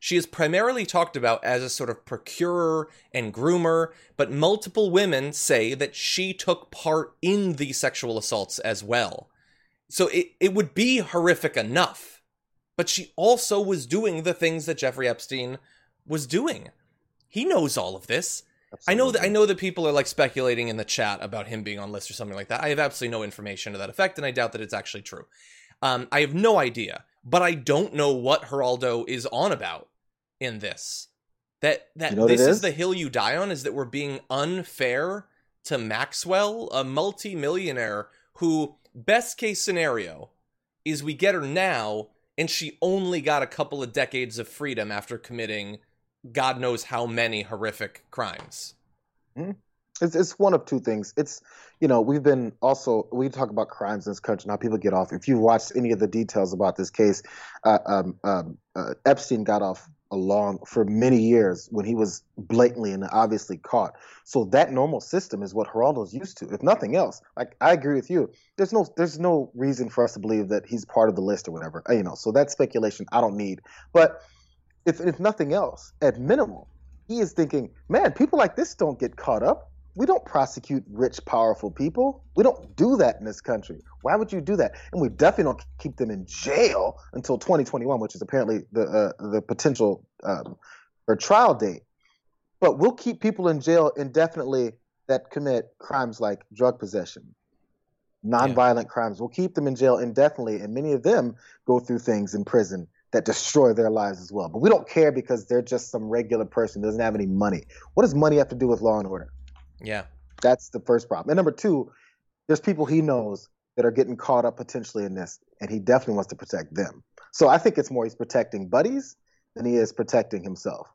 She is primarily talked about as a sort of procurer and groomer, but multiple women say that she took part in the sexual assaults as well. So it, it would be horrific enough, but she also was doing the things that Jeffrey Epstein was doing. He knows all of this. Absolutely. I know that I know that people are like speculating in the chat about him being on lists or something like that. I have absolutely no information to that effect, and I doubt that it's actually true. Um, I have no idea, but I don't know what Geraldo is on about in this. That that
you know
this
is?
is the hill you die on, is that we're being unfair to Maxwell, a multi-millionaire who, best case scenario, is we get her now, and she only got a couple of decades of freedom after committing God knows how many horrific crimes.
Mm-hmm. It's, it's one of two things. It's, you know, we've been also, we talk about crimes in this country and how people get off. If you've watched any of the details about this case, uh, um, um, uh, Epstein got off a long, for many years when he was blatantly and obviously caught. So that normal system is what Geraldo's used to, if nothing else. Like, I agree with you. There's no, there's no reason for us to believe that he's part of the list or whatever. You know, so that's speculation I don't need. But If if nothing else, at minimum, he is thinking, man, people like this don't get caught up. We don't prosecute rich, powerful people. We don't do that in this country. Why would you do that? And we definitely don't keep them in jail until twenty twenty-one, which is apparently the uh, the potential um, or trial date. But we'll keep people in jail indefinitely that commit crimes like drug possession, nonviolent yeah. crimes. We'll keep them in jail indefinitely, and many of them go through things in prison that destroy their lives as well. But we don't care because they're just some regular person who doesn't have any money. What does money have to do with law and order?
Yeah.
That's the first problem. And number two, there's people he knows that are getting caught up potentially in this, and he definitely wants to protect them. So I think it's more he's protecting buddies than he is protecting himself.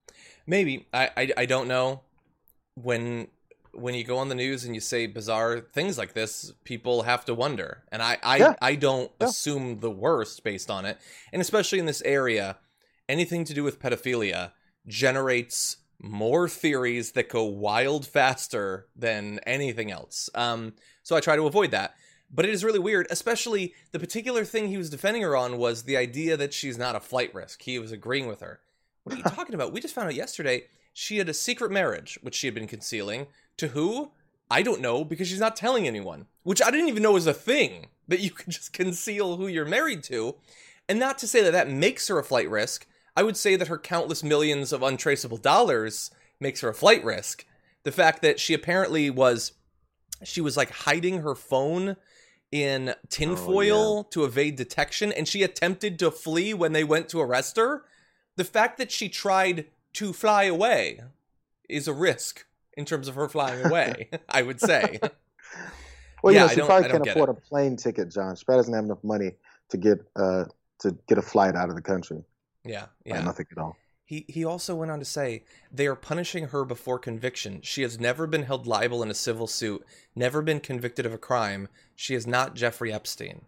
Maybe. I, I, I don't know. When when you go on the news and you say bizarre things like this, people have to wonder. And I, I, yeah. I don't yeah. assume the worst based on it. And especially in this area, anything to do with pedophilia generates more theories that go wild faster than anything else. Um, so I try to avoid that. But it is really weird, especially the particular thing he was defending her on was the idea that she's not a flight risk. He was agreeing with her. What are you talking about? We just found out yesterday she had a secret marriage, which she had been concealing. To who? I don't know, because she's not telling anyone. Which I didn't even know was a thing, that you could just conceal who you're married to. And not to say that that makes her a flight risk. I would say that her countless millions of untraceable dollars makes her a flight risk. The fact that she apparently was, she was like hiding her phone in tinfoil oh, yeah. to evade detection, and she attempted to flee when they went to arrest her. The fact that she tried to fly away is a risk. In terms of her flying away, I would say.
Well, yeah, you know, she probably can't afford it. a plane ticket, John. She probably doesn't have enough money to get uh, to get a flight out of the country.
Yeah, yeah.
Or nothing at all.
He he also went on to say, they are punishing her before conviction. She has never been held liable in a civil suit, never been convicted of a crime. She is not Jeffrey Epstein.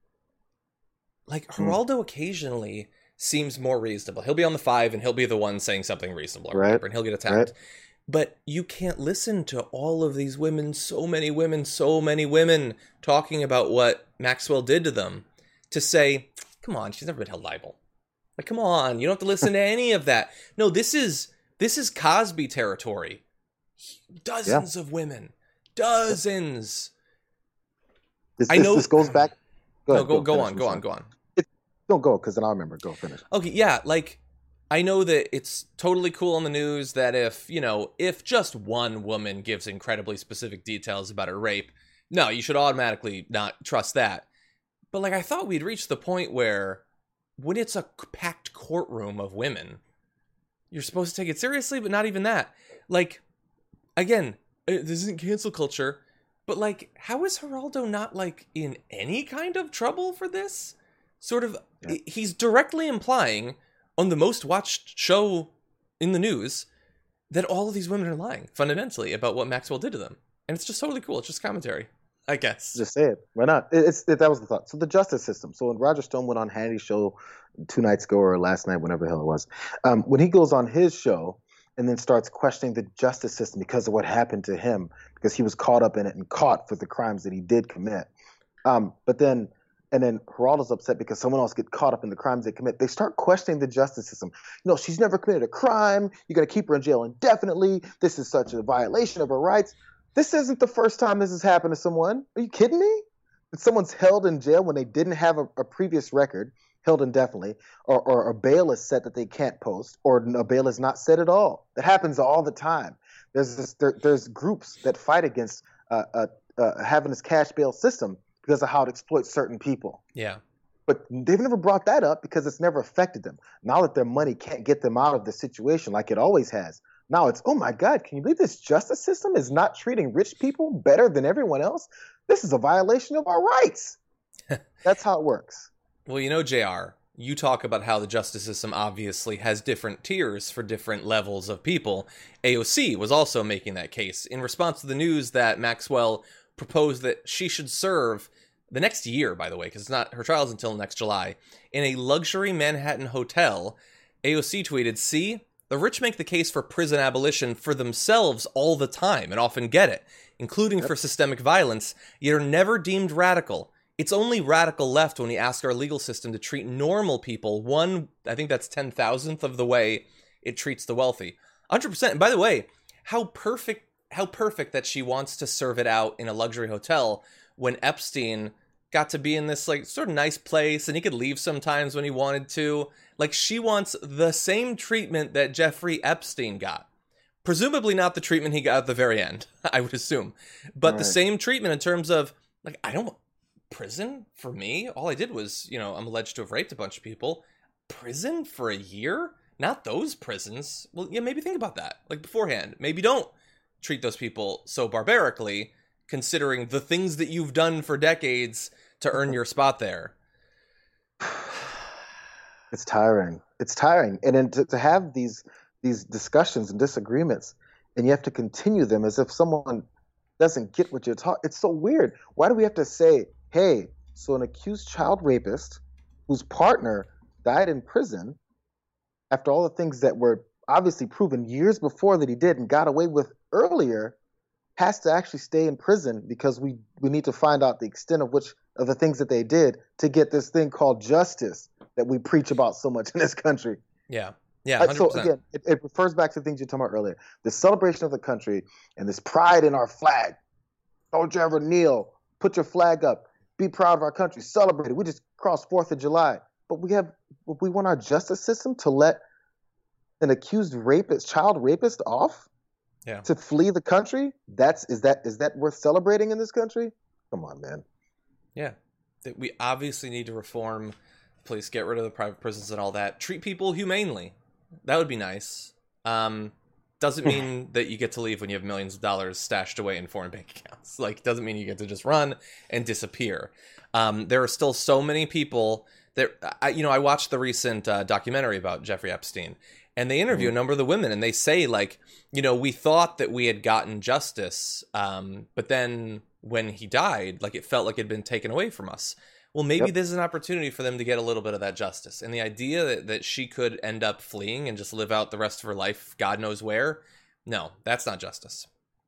Like, Geraldo mm. occasionally seems more reasonable. He'll be on the five, and he'll be the one saying something reasonable, or
right.
whatever, and he'll get attacked. Right. But you can't listen to all of these women, so many women, so many women talking about what Maxwell did to them to say, come on, she's never been held liable. Like, come on, you don't have to listen to any of that. No, this is this is Cosby territory. Dozens yeah. of women. Dozens.
This,
I know
this goes back.
Go, ahead, no, go, go, go on, go on, go on.
It, don't go, because then I'll remember. Go, finish.
Okay, yeah, like... I know that it's totally cool on the news that if, you know, if just one woman gives incredibly specific details about her rape, no, you should automatically not trust that. But, like, I thought we'd reached the point where when it's a packed courtroom of women, you're supposed to take it seriously, but not even that. Like, again, this isn't cancel culture, but, like, how is Geraldo not, like, in any kind of trouble for this? Sort of, yeah. He's directly implying... on the most watched show in the news, that all of these women are lying, fundamentally, about what Maxwell did to them. And it's just totally cool. It's just commentary, I guess.
Just say it. Why not? It, it's it, That was the thought. So the justice system. So when Roger Stone went on Hannity's show two nights ago or last night, whenever the hell it was, um, when he goes on his show and then starts questioning the justice system because of what happened to him, because he was caught up in it and caught for the crimes that he did commit. Um, but then and then Geraldo's upset because someone else get caught up in the crimes they commit. They start questioning the justice system. You know, she's never committed a crime. You got to keep her in jail indefinitely. This is such a violation of her rights. This isn't the first time this has happened to someone. Are you kidding me? That someone's held in jail when they didn't have a, a previous record, held indefinitely, or, or a bail is set that they can't post, or a bail is not set at all. That happens all the time. There's this, there, there's groups that fight against uh, uh, uh, having this cash bail system because of how it exploits certain people.
Yeah.
But they've never brought that up because it's never affected them. Now that their money can't get them out of the situation like it always has, now it's, oh my God, can you believe this justice system is not treating rich people better than everyone else? This is a violation of our rights. That's how it works.
Well, you know, J R, you talk about how the justice system obviously has different tiers for different levels of people. A O C was also making that case in response to the news that Maxwell proposed that she should serve the next year, by the way, because it's not her trial's until next July, in a luxury Manhattan hotel. A O C tweeted, "See, the rich make the case for prison abolition for themselves all the time and often get it, including yep. for systemic violence, yet are never deemed radical. It's only radical left when we ask our legal system to treat normal people one, I think that's ten thousandth of the way it treats the wealthy." one hundred percent. And by the way, how perfect, how perfect that she wants to serve it out in a luxury hotel when Epstein got to be in this like sort of nice place and he could leave sometimes when he wanted to. Like, she wants the same treatment that Jeffrey Epstein got. Presumably not the treatment he got at the very end, I would assume. But right. the same treatment in terms of, like, I don't... prison for me? All I did was, you know, I'm alleged to have raped a bunch of people. Prison for a year? Not those prisons. Well, yeah, maybe think about that. Like, beforehand. Maybe don't treat those people so barbarically, considering the things that you've done for decades to earn your spot there.
It's tiring. It's tiring. And then to, to have these these discussions and disagreements, and you have to continue them as if someone doesn't get what you're talking. It's so weird. Why do we have to say, hey, so an accused child rapist whose partner died in prison after all the things that were obviously proven years before that he did and got away with earlier has to actually stay in prison because we, we need to find out the extent of which of the things that they did to get this thing called justice that we preach about so much in this country.
Yeah. Yeah, one hundred percent.
So again, it, it refers back to the things you were talking about earlier. The celebration of the country and this pride in our flag. Don't you ever kneel. Put your flag up. Be proud of our country. Celebrate it. We just crossed fourth of July. But we have, we want our justice system to let an accused rapist, child rapist off?
Yeah.
To flee the country? That's is that is that worth celebrating in this country? Come on, man.
Yeah. We obviously need to reform police, get rid of the private prisons and all that. Treat people humanely. That would be nice. Um, doesn't mean that you get to leave when you have millions of dollars stashed away in foreign bank accounts. Like, doesn't mean you get to just run and disappear. Um, there are still so many people that, I, you know, I watched the recent uh, documentary about Jeffrey Epstein, and they interview mm-hmm. a number of the women, and they say, like, you know, we thought that we had gotten justice, um, but then when he died, like, it felt like it had been taken away from us. Well, maybe yep. this is an opportunity for them to get a little bit of that justice. And the idea that, that she could end up fleeing and just live out the rest of her life, God knows where, no, that's not justice.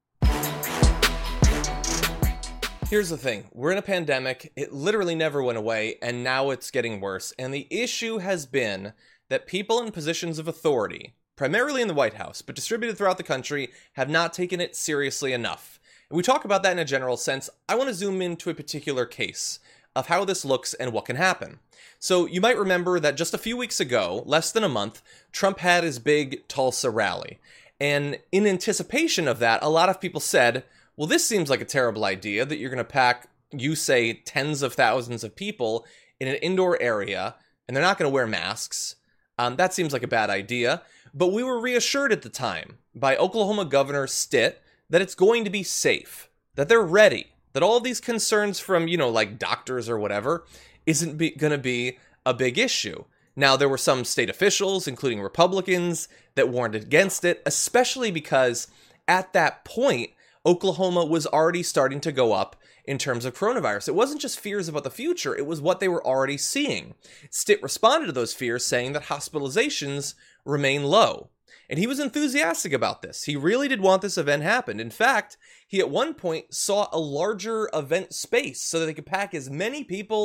Here's the thing. We're in a pandemic. It literally never went away, and now it's getting worse. And the issue has been that people in positions of authority, primarily in the White House, but distributed throughout the country, have not taken it seriously enough. And we talk about that in a general sense. I want to zoom into a particular case of how this looks and what can happen. So you might remember that just a few weeks ago, less than a month, Trump had his big Tulsa rally. And in anticipation of that, a lot of people said, well, this seems like a terrible idea that you're going to pack, you say, tens of thousands of people in an indoor area, and they're not going to wear masks. Um, that seems like a bad idea. But we were reassured at the time by Oklahoma Governor Stitt that it's going to be safe, that they're ready, that all of these concerns from, you know, like doctors or whatever, isn't going to be a big issue. Now, there were some state officials, including Republicans, that warned against it, especially because at that point, Oklahoma was already starting to go up in terms of coronavirus. It wasn't just fears about the future, it was what they were already seeing. Stitt responded to those fears saying that hospitalizations remain low. And he was enthusiastic about this. He really did want this event happen. In fact, he at one point saw a larger event space so that they could pack as many people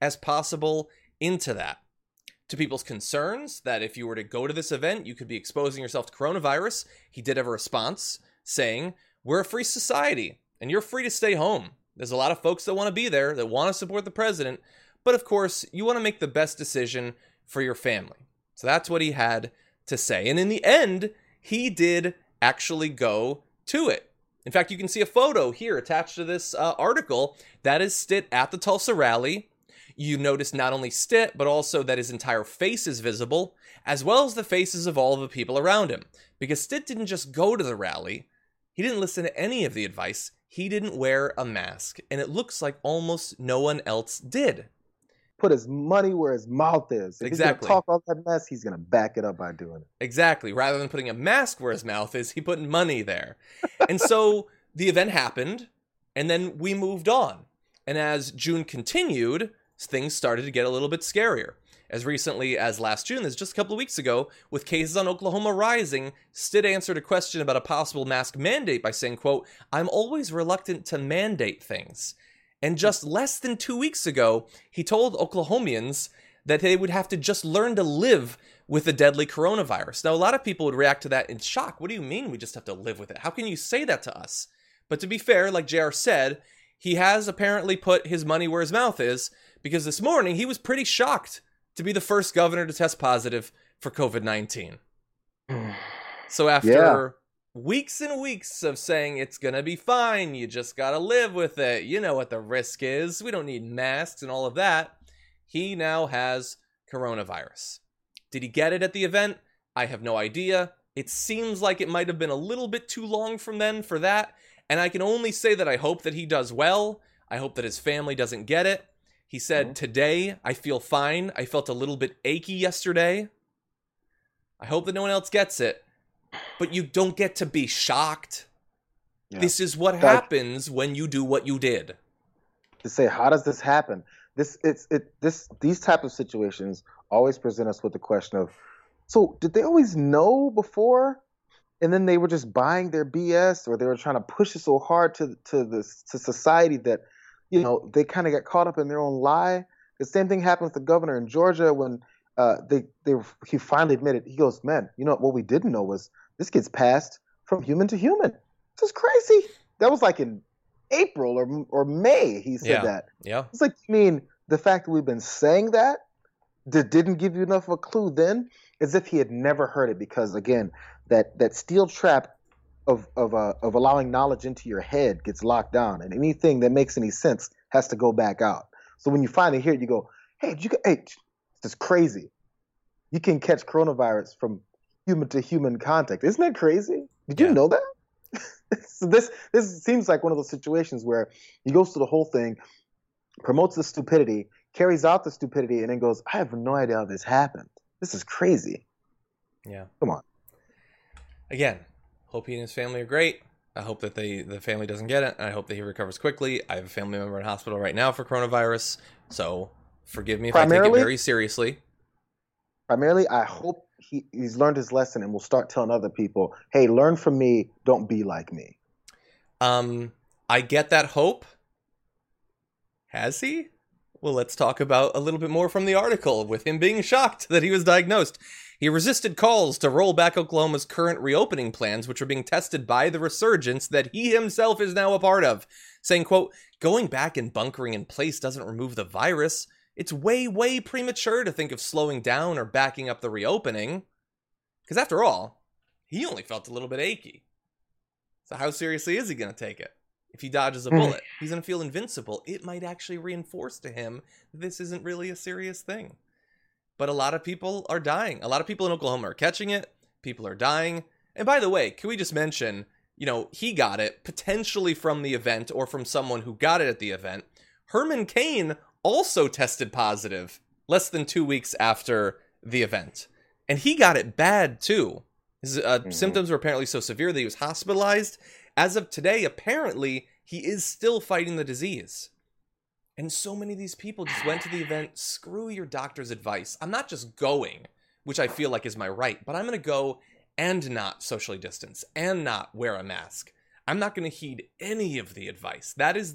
as possible into that. To people's concerns that if you were to go to this event, you could be exposing yourself to coronavirus, he did have a response saying, we're a free society and you're free to stay home. There's a lot of folks that want to be there, that want to support the president, but of course, you want to make the best decision for your family. So that's what he had to say. And in the end, he did actually go to it. In fact, you can see a photo here attached to this uh, article. That is Stitt at the Tulsa rally. You notice not only Stitt, but also that his entire face is visible, as well as the faces of all of the people around him. Because Stitt didn't just go to the rally. He didn't listen to any of the advice. He didn't wear a mask. And it looks like almost no one else did.
Put his money where his mouth is. If
Exactly.
he's going to talk all that mess, he's going to back it up by doing it.
Exactly. Rather than putting a mask where his mouth is, he put money there. And so the event happened, and then we moved on. And as June continued, things started to get a little bit scarier. As recently as last June, this is just a couple of weeks ago, with cases on Oklahoma rising, Stitt answered a question about a possible mask mandate by saying, quote, I'm always reluctant to mandate things. And just less than two weeks ago, he told Oklahomians that they would have to just learn to live with the deadly coronavirus. Now, a lot of people would react to that in shock. What do you mean we just have to live with it? How can you say that to us? But to be fair, like J R said, he has apparently put his money where his mouth is, because this morning he was pretty shocked to be the first governor to test positive for covid nineteen. So after yeah. weeks and weeks of saying it's going to be fine, you just got to live with it, you know what the risk is, we don't need masks and all of that, he now has coronavirus. Did he get it at the event? I have no idea. It seems like it might have been a little bit too long from then for that, and I can only say that I hope that he does well. I hope that his family doesn't get it. He said, mm-hmm. Today, I feel fine. I felt a little bit achy yesterday. I hope that no one else gets it. But you don't get to be shocked. Yeah. This is what that, happens when you do what you did.
To say, how does this happen? This it's it this these type of situations always present us with the question of, so did they always know before? And then they were just buying their B S, or they were trying to push it so hard to to this to society that, you know, they kind of got caught up in their own lie. The same thing happened with the governor in Georgia when uh, they they were, he finally admitted, he goes, man, you know what we didn't know was this gets passed from human to human. This is crazy. That was like in April or or May. He said
yeah.
that.
Yeah.
It's like, I mean, the fact that we've been saying that that didn't give you enough of a clue then, as if he had never heard it, because again, that that steel trap of of uh, of allowing knowledge into your head gets locked down, and anything that makes any sense has to go back out. So when you finally hear it, you go, "Hey, you hey, this is crazy. You can catch coronavirus from human to human contact. Isn't that crazy? Did you yeah. know that?" So this this seems like one of those situations where he goes through the whole thing, promotes the stupidity, carries out the stupidity, and then goes, "I have no idea how this happened. This is crazy."
Yeah.
Come on.
Again, hope he and his family are great. I hope that they the family doesn't get it, and I hope that he recovers quickly. I have a family member in hospital right now for coronavirus, so forgive me if I take it very seriously.
Primarily, I hope he, he's learned his lesson and will start telling other people, hey, learn from me, don't be like me.
Um, I get that hope. Has he? Well, let's talk about a little bit more from the article, with him being shocked that he was diagnosed. He resisted calls to roll back Oklahoma's current reopening plans, which are being tested by the resurgence that he himself is now a part of, saying, quote, going back and bunkering in place doesn't remove the virus. It's way, way premature to think of slowing down or backing up the reopening. Because after all, he only felt a little bit achy. So how seriously is he going to take it? If he dodges a bullet, he's going to feel invincible. It might actually reinforce to him that this isn't really a serious thing. But a lot of people are dying. A lot of people in Oklahoma are catching it. People are dying. And by the way, can we just mention, you know, he got it potentially from the event or from someone who got it at the event. Herman Cain also tested positive less than two weeks after the event. And he got it bad too. His uh, mm-hmm. symptoms were apparently so severe that he was hospitalized. As of today, apparently, he is still fighting the disease. And so many of these people just went to the event, screw your doctor's advice. I'm not just going, which I feel like is my right, but I'm going to go and not socially distance and not wear a mask. I'm not going to heed any of the advice. That is the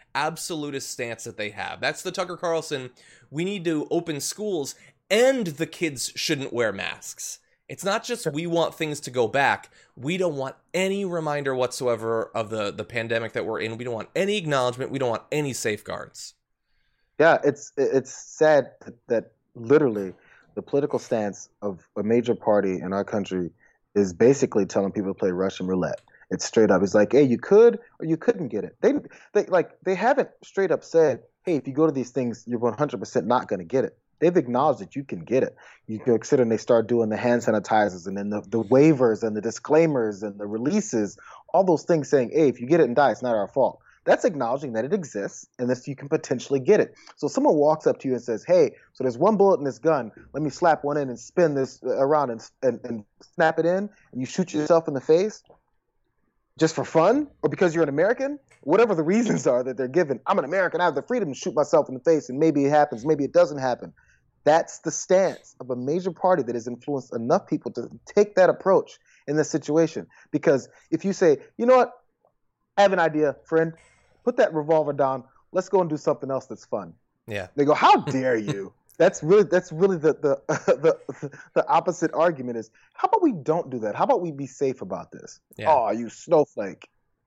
absolutist stance that they have. That's the Tucker Carlson, we need to open schools and the kids shouldn't wear masks. It's not just we want things to go back. We don't want any reminder whatsoever of the, the pandemic that we're in. We don't want any acknowledgement. We don't want any safeguards.
Yeah, it's it's sad that literally the political stance of a major party in our country is basically telling people to play Russian roulette. It's straight up. It's like, hey, you could or you couldn't get it. They they like they haven't straight up said, hey, if you go to these things, you're one hundred percent not going to get it. They've acknowledged that you can get it. You can consider they start doing the hand sanitizers and then the, the waivers and the disclaimers and the releases, all those things saying, hey, if you get it and die, it's not our fault. That's acknowledging that it exists and that you can potentially get it. So if someone walks up to you and says, hey, so there's one bullet in this gun. Let me slap one in and spin this around and, and, and snap it in, and you shoot yourself in the face just for fun or because you're an American, whatever the reasons are that they're given. I'm an American. I have the freedom to shoot myself in the face, and maybe it happens. Maybe it doesn't happen. That's the stance of a major party that has influenced enough people to take that approach in this situation. Because if you say, you know what, I have an idea, friend, put that revolver down. Let's go and do something else that's fun.
Yeah. They
go, how dare you? That's really that's really the the, the the opposite argument is, how about we don't do that? How about we be safe about this? Yeah. Oh, you snowflake.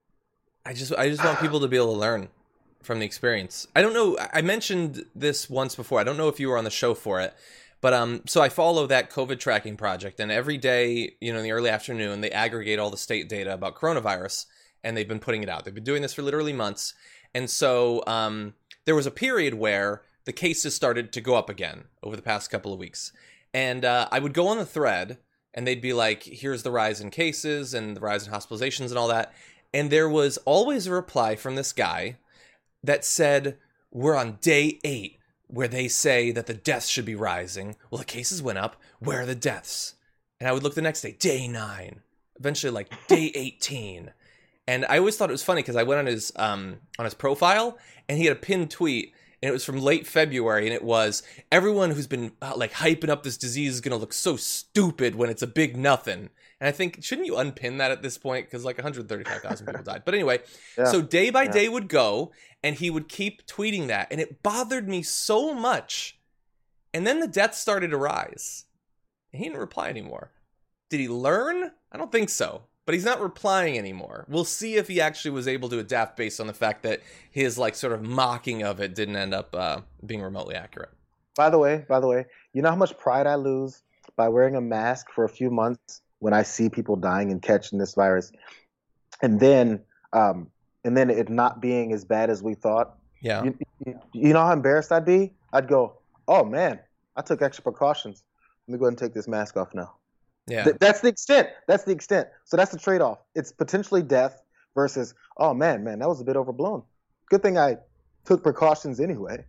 I just I just want people to be able to learn from the experience. I don't know. I mentioned this once before. I don't know if you were on the show for it, but um, so I follow that COVID tracking project, and every day, you know, in the early afternoon, they aggregate all the state data about coronavirus, and they've been putting it out. They've been doing this for literally months, and so um, there was a period where the cases started to go up again over the past couple of weeks, and uh, I would go on the thread, and they'd be like, "Here's the rise in cases and the rise in hospitalizations and all that," and there was always a reply from this guy that said, we're on day eight where they say that the deaths should be rising. Well, the cases went up. Where are the deaths? And I would look the next day, day nine, eventually like day eighteen. And I always thought it was funny because I went on his um, on his profile and he had a pinned tweet, and it was from late February, and it was, everyone who's been uh, like hyping up this disease is going to look so stupid when it's a big nothing. And I think, shouldn't you unpin that at this point? Because like one hundred thirty-five thousand people died. But anyway, yeah. so day by yeah. day would go, and he would keep tweeting that. And it bothered me so much. And then the deaths started to rise. And he didn't reply anymore. Did he learn? I don't think so. But he's not replying anymore. We'll see if he actually was able to adapt based on the fact that his like sort of mocking of it didn't end up uh, being remotely accurate.
By the way, by the way, you know how much pride I lose by wearing a mask for a few months when I see people dying and catching this virus, and then um, and then it not being as bad as we thought.
Yeah.
You, you, you know how embarrassed I'd be? I'd go, oh man, I took extra precautions. Let me go ahead and take this mask off now.
Yeah.
Th- that's the extent. That's the extent. So that's the trade-off. It's potentially death versus, oh man, man, that was a bit overblown. Good thing I took precautions anyway.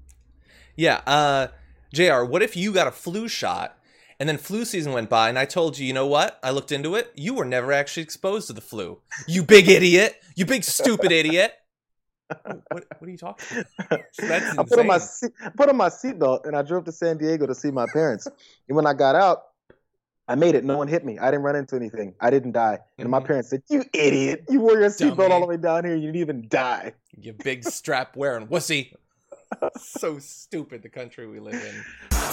Yeah. Uh, J R, what if you got a flu shot and then flu season went by and I told you, you know what? I looked into it. You were never actually exposed to the flu. You big idiot. You big stupid idiot. What, what are you talking about? That's insane.
I put on my seat, put on my seatbelt and I drove to San Diego to see my parents. And when I got out, I made it. No one hit me. I didn't run into anything. I didn't die. And mm-hmm. my parents said, you idiot. You wore your seatbelt all the way down here. You didn't even die.
You big strap wearing wussy. So stupid, the country we live in.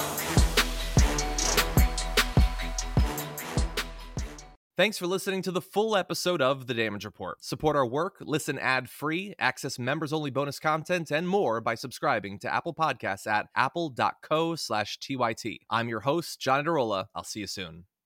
Thanks for listening to the full episode of The Damage Report. Support our work, listen ad-free, access members-only bonus content, and more by subscribing to Apple Podcasts at apple.co slash TYT. I'm your host, John Adarola. I'll see you soon.